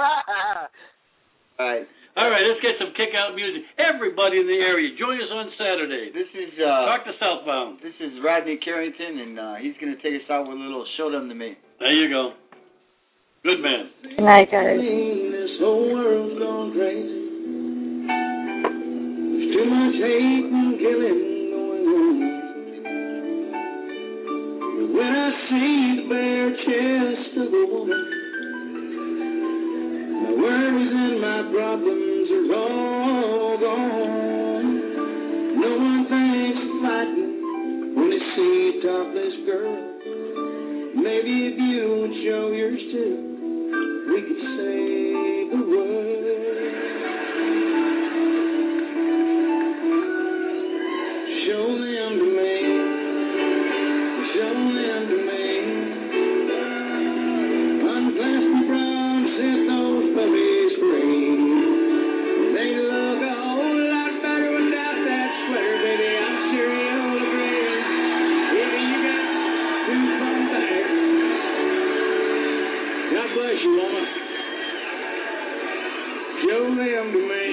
right. All right, let's get some kick-out music. Everybody in the area, join us on Saturday. This is uh, Talk to Southbound. This is Rodney Carrington, and uh, he's going to take us out with a little Show Them to Me. There you go. Good man. Good night, guys. This whole world's gone crazy. There's too much hate and killing going on. But when I see the bare chest of a woman, my worries and my problems are all gone. No one thinks of fighting when they see a topless girl. Maybe if you would show yours too, we could save the world. Show them to me. Show them to me. Unclasp the brown, set those puppies free. They look a whole lot better without that sweater, baby. I'm sure you'll agree. If you got two fun bags. God bless you, woman. Show them to me.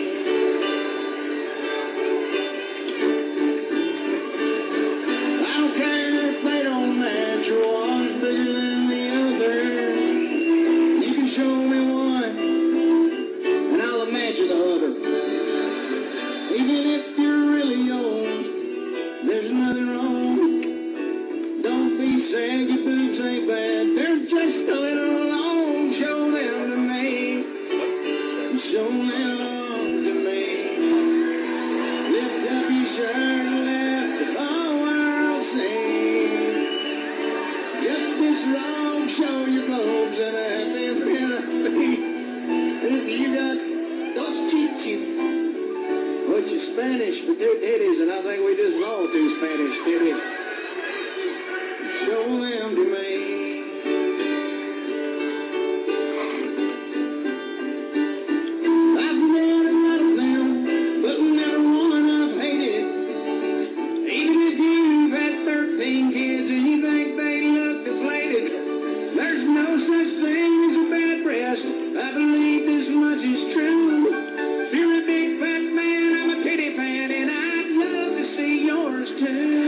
I don't care if they don't match or one's bigger than the other. You can show me one, and I'll match the other. Even if you're really old, there's nothing wrong. Don't be sad, your boobs ain't bad. They're just a little long. Show them to me. Show them to me. Lift up your shirt and let the whole world see. Just this long, show your clothes and a happy feet. If you got those chichis, which is Spanish for two titties, and I think we just all do Spanish titties. Show them to me. I've met a lot of them, but never one I've hated. Even if you've had thirteen kids and you think they look deflated, there's no such thing as a bad breast. I believe this much is true. If you're a big fat man, I'm a titty fan, and I'd love to see yours too.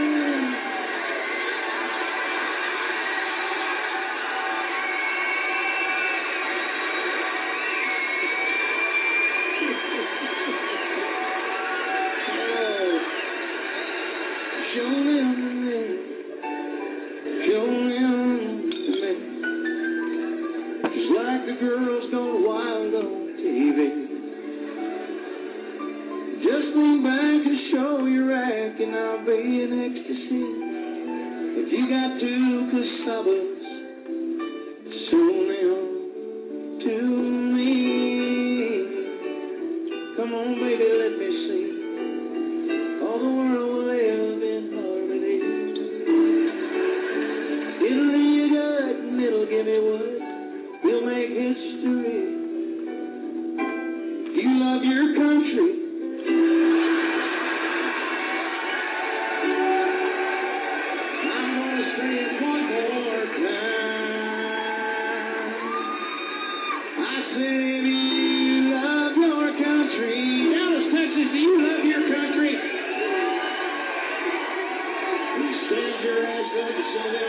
Show them to me. Show them to me. Just like the girls gone wild on T V. Just lean back and show your act, and I'll be in ecstasy. If you got two casabas, show them to me. Come on, baby, let me see. All the world will live in harmony. It'll do you good and it'll give me what will make history. You love your country. I'm gonna say it one more time. I said if you love your country, Dallas, Texas, do you love your country? Stand your ass up and say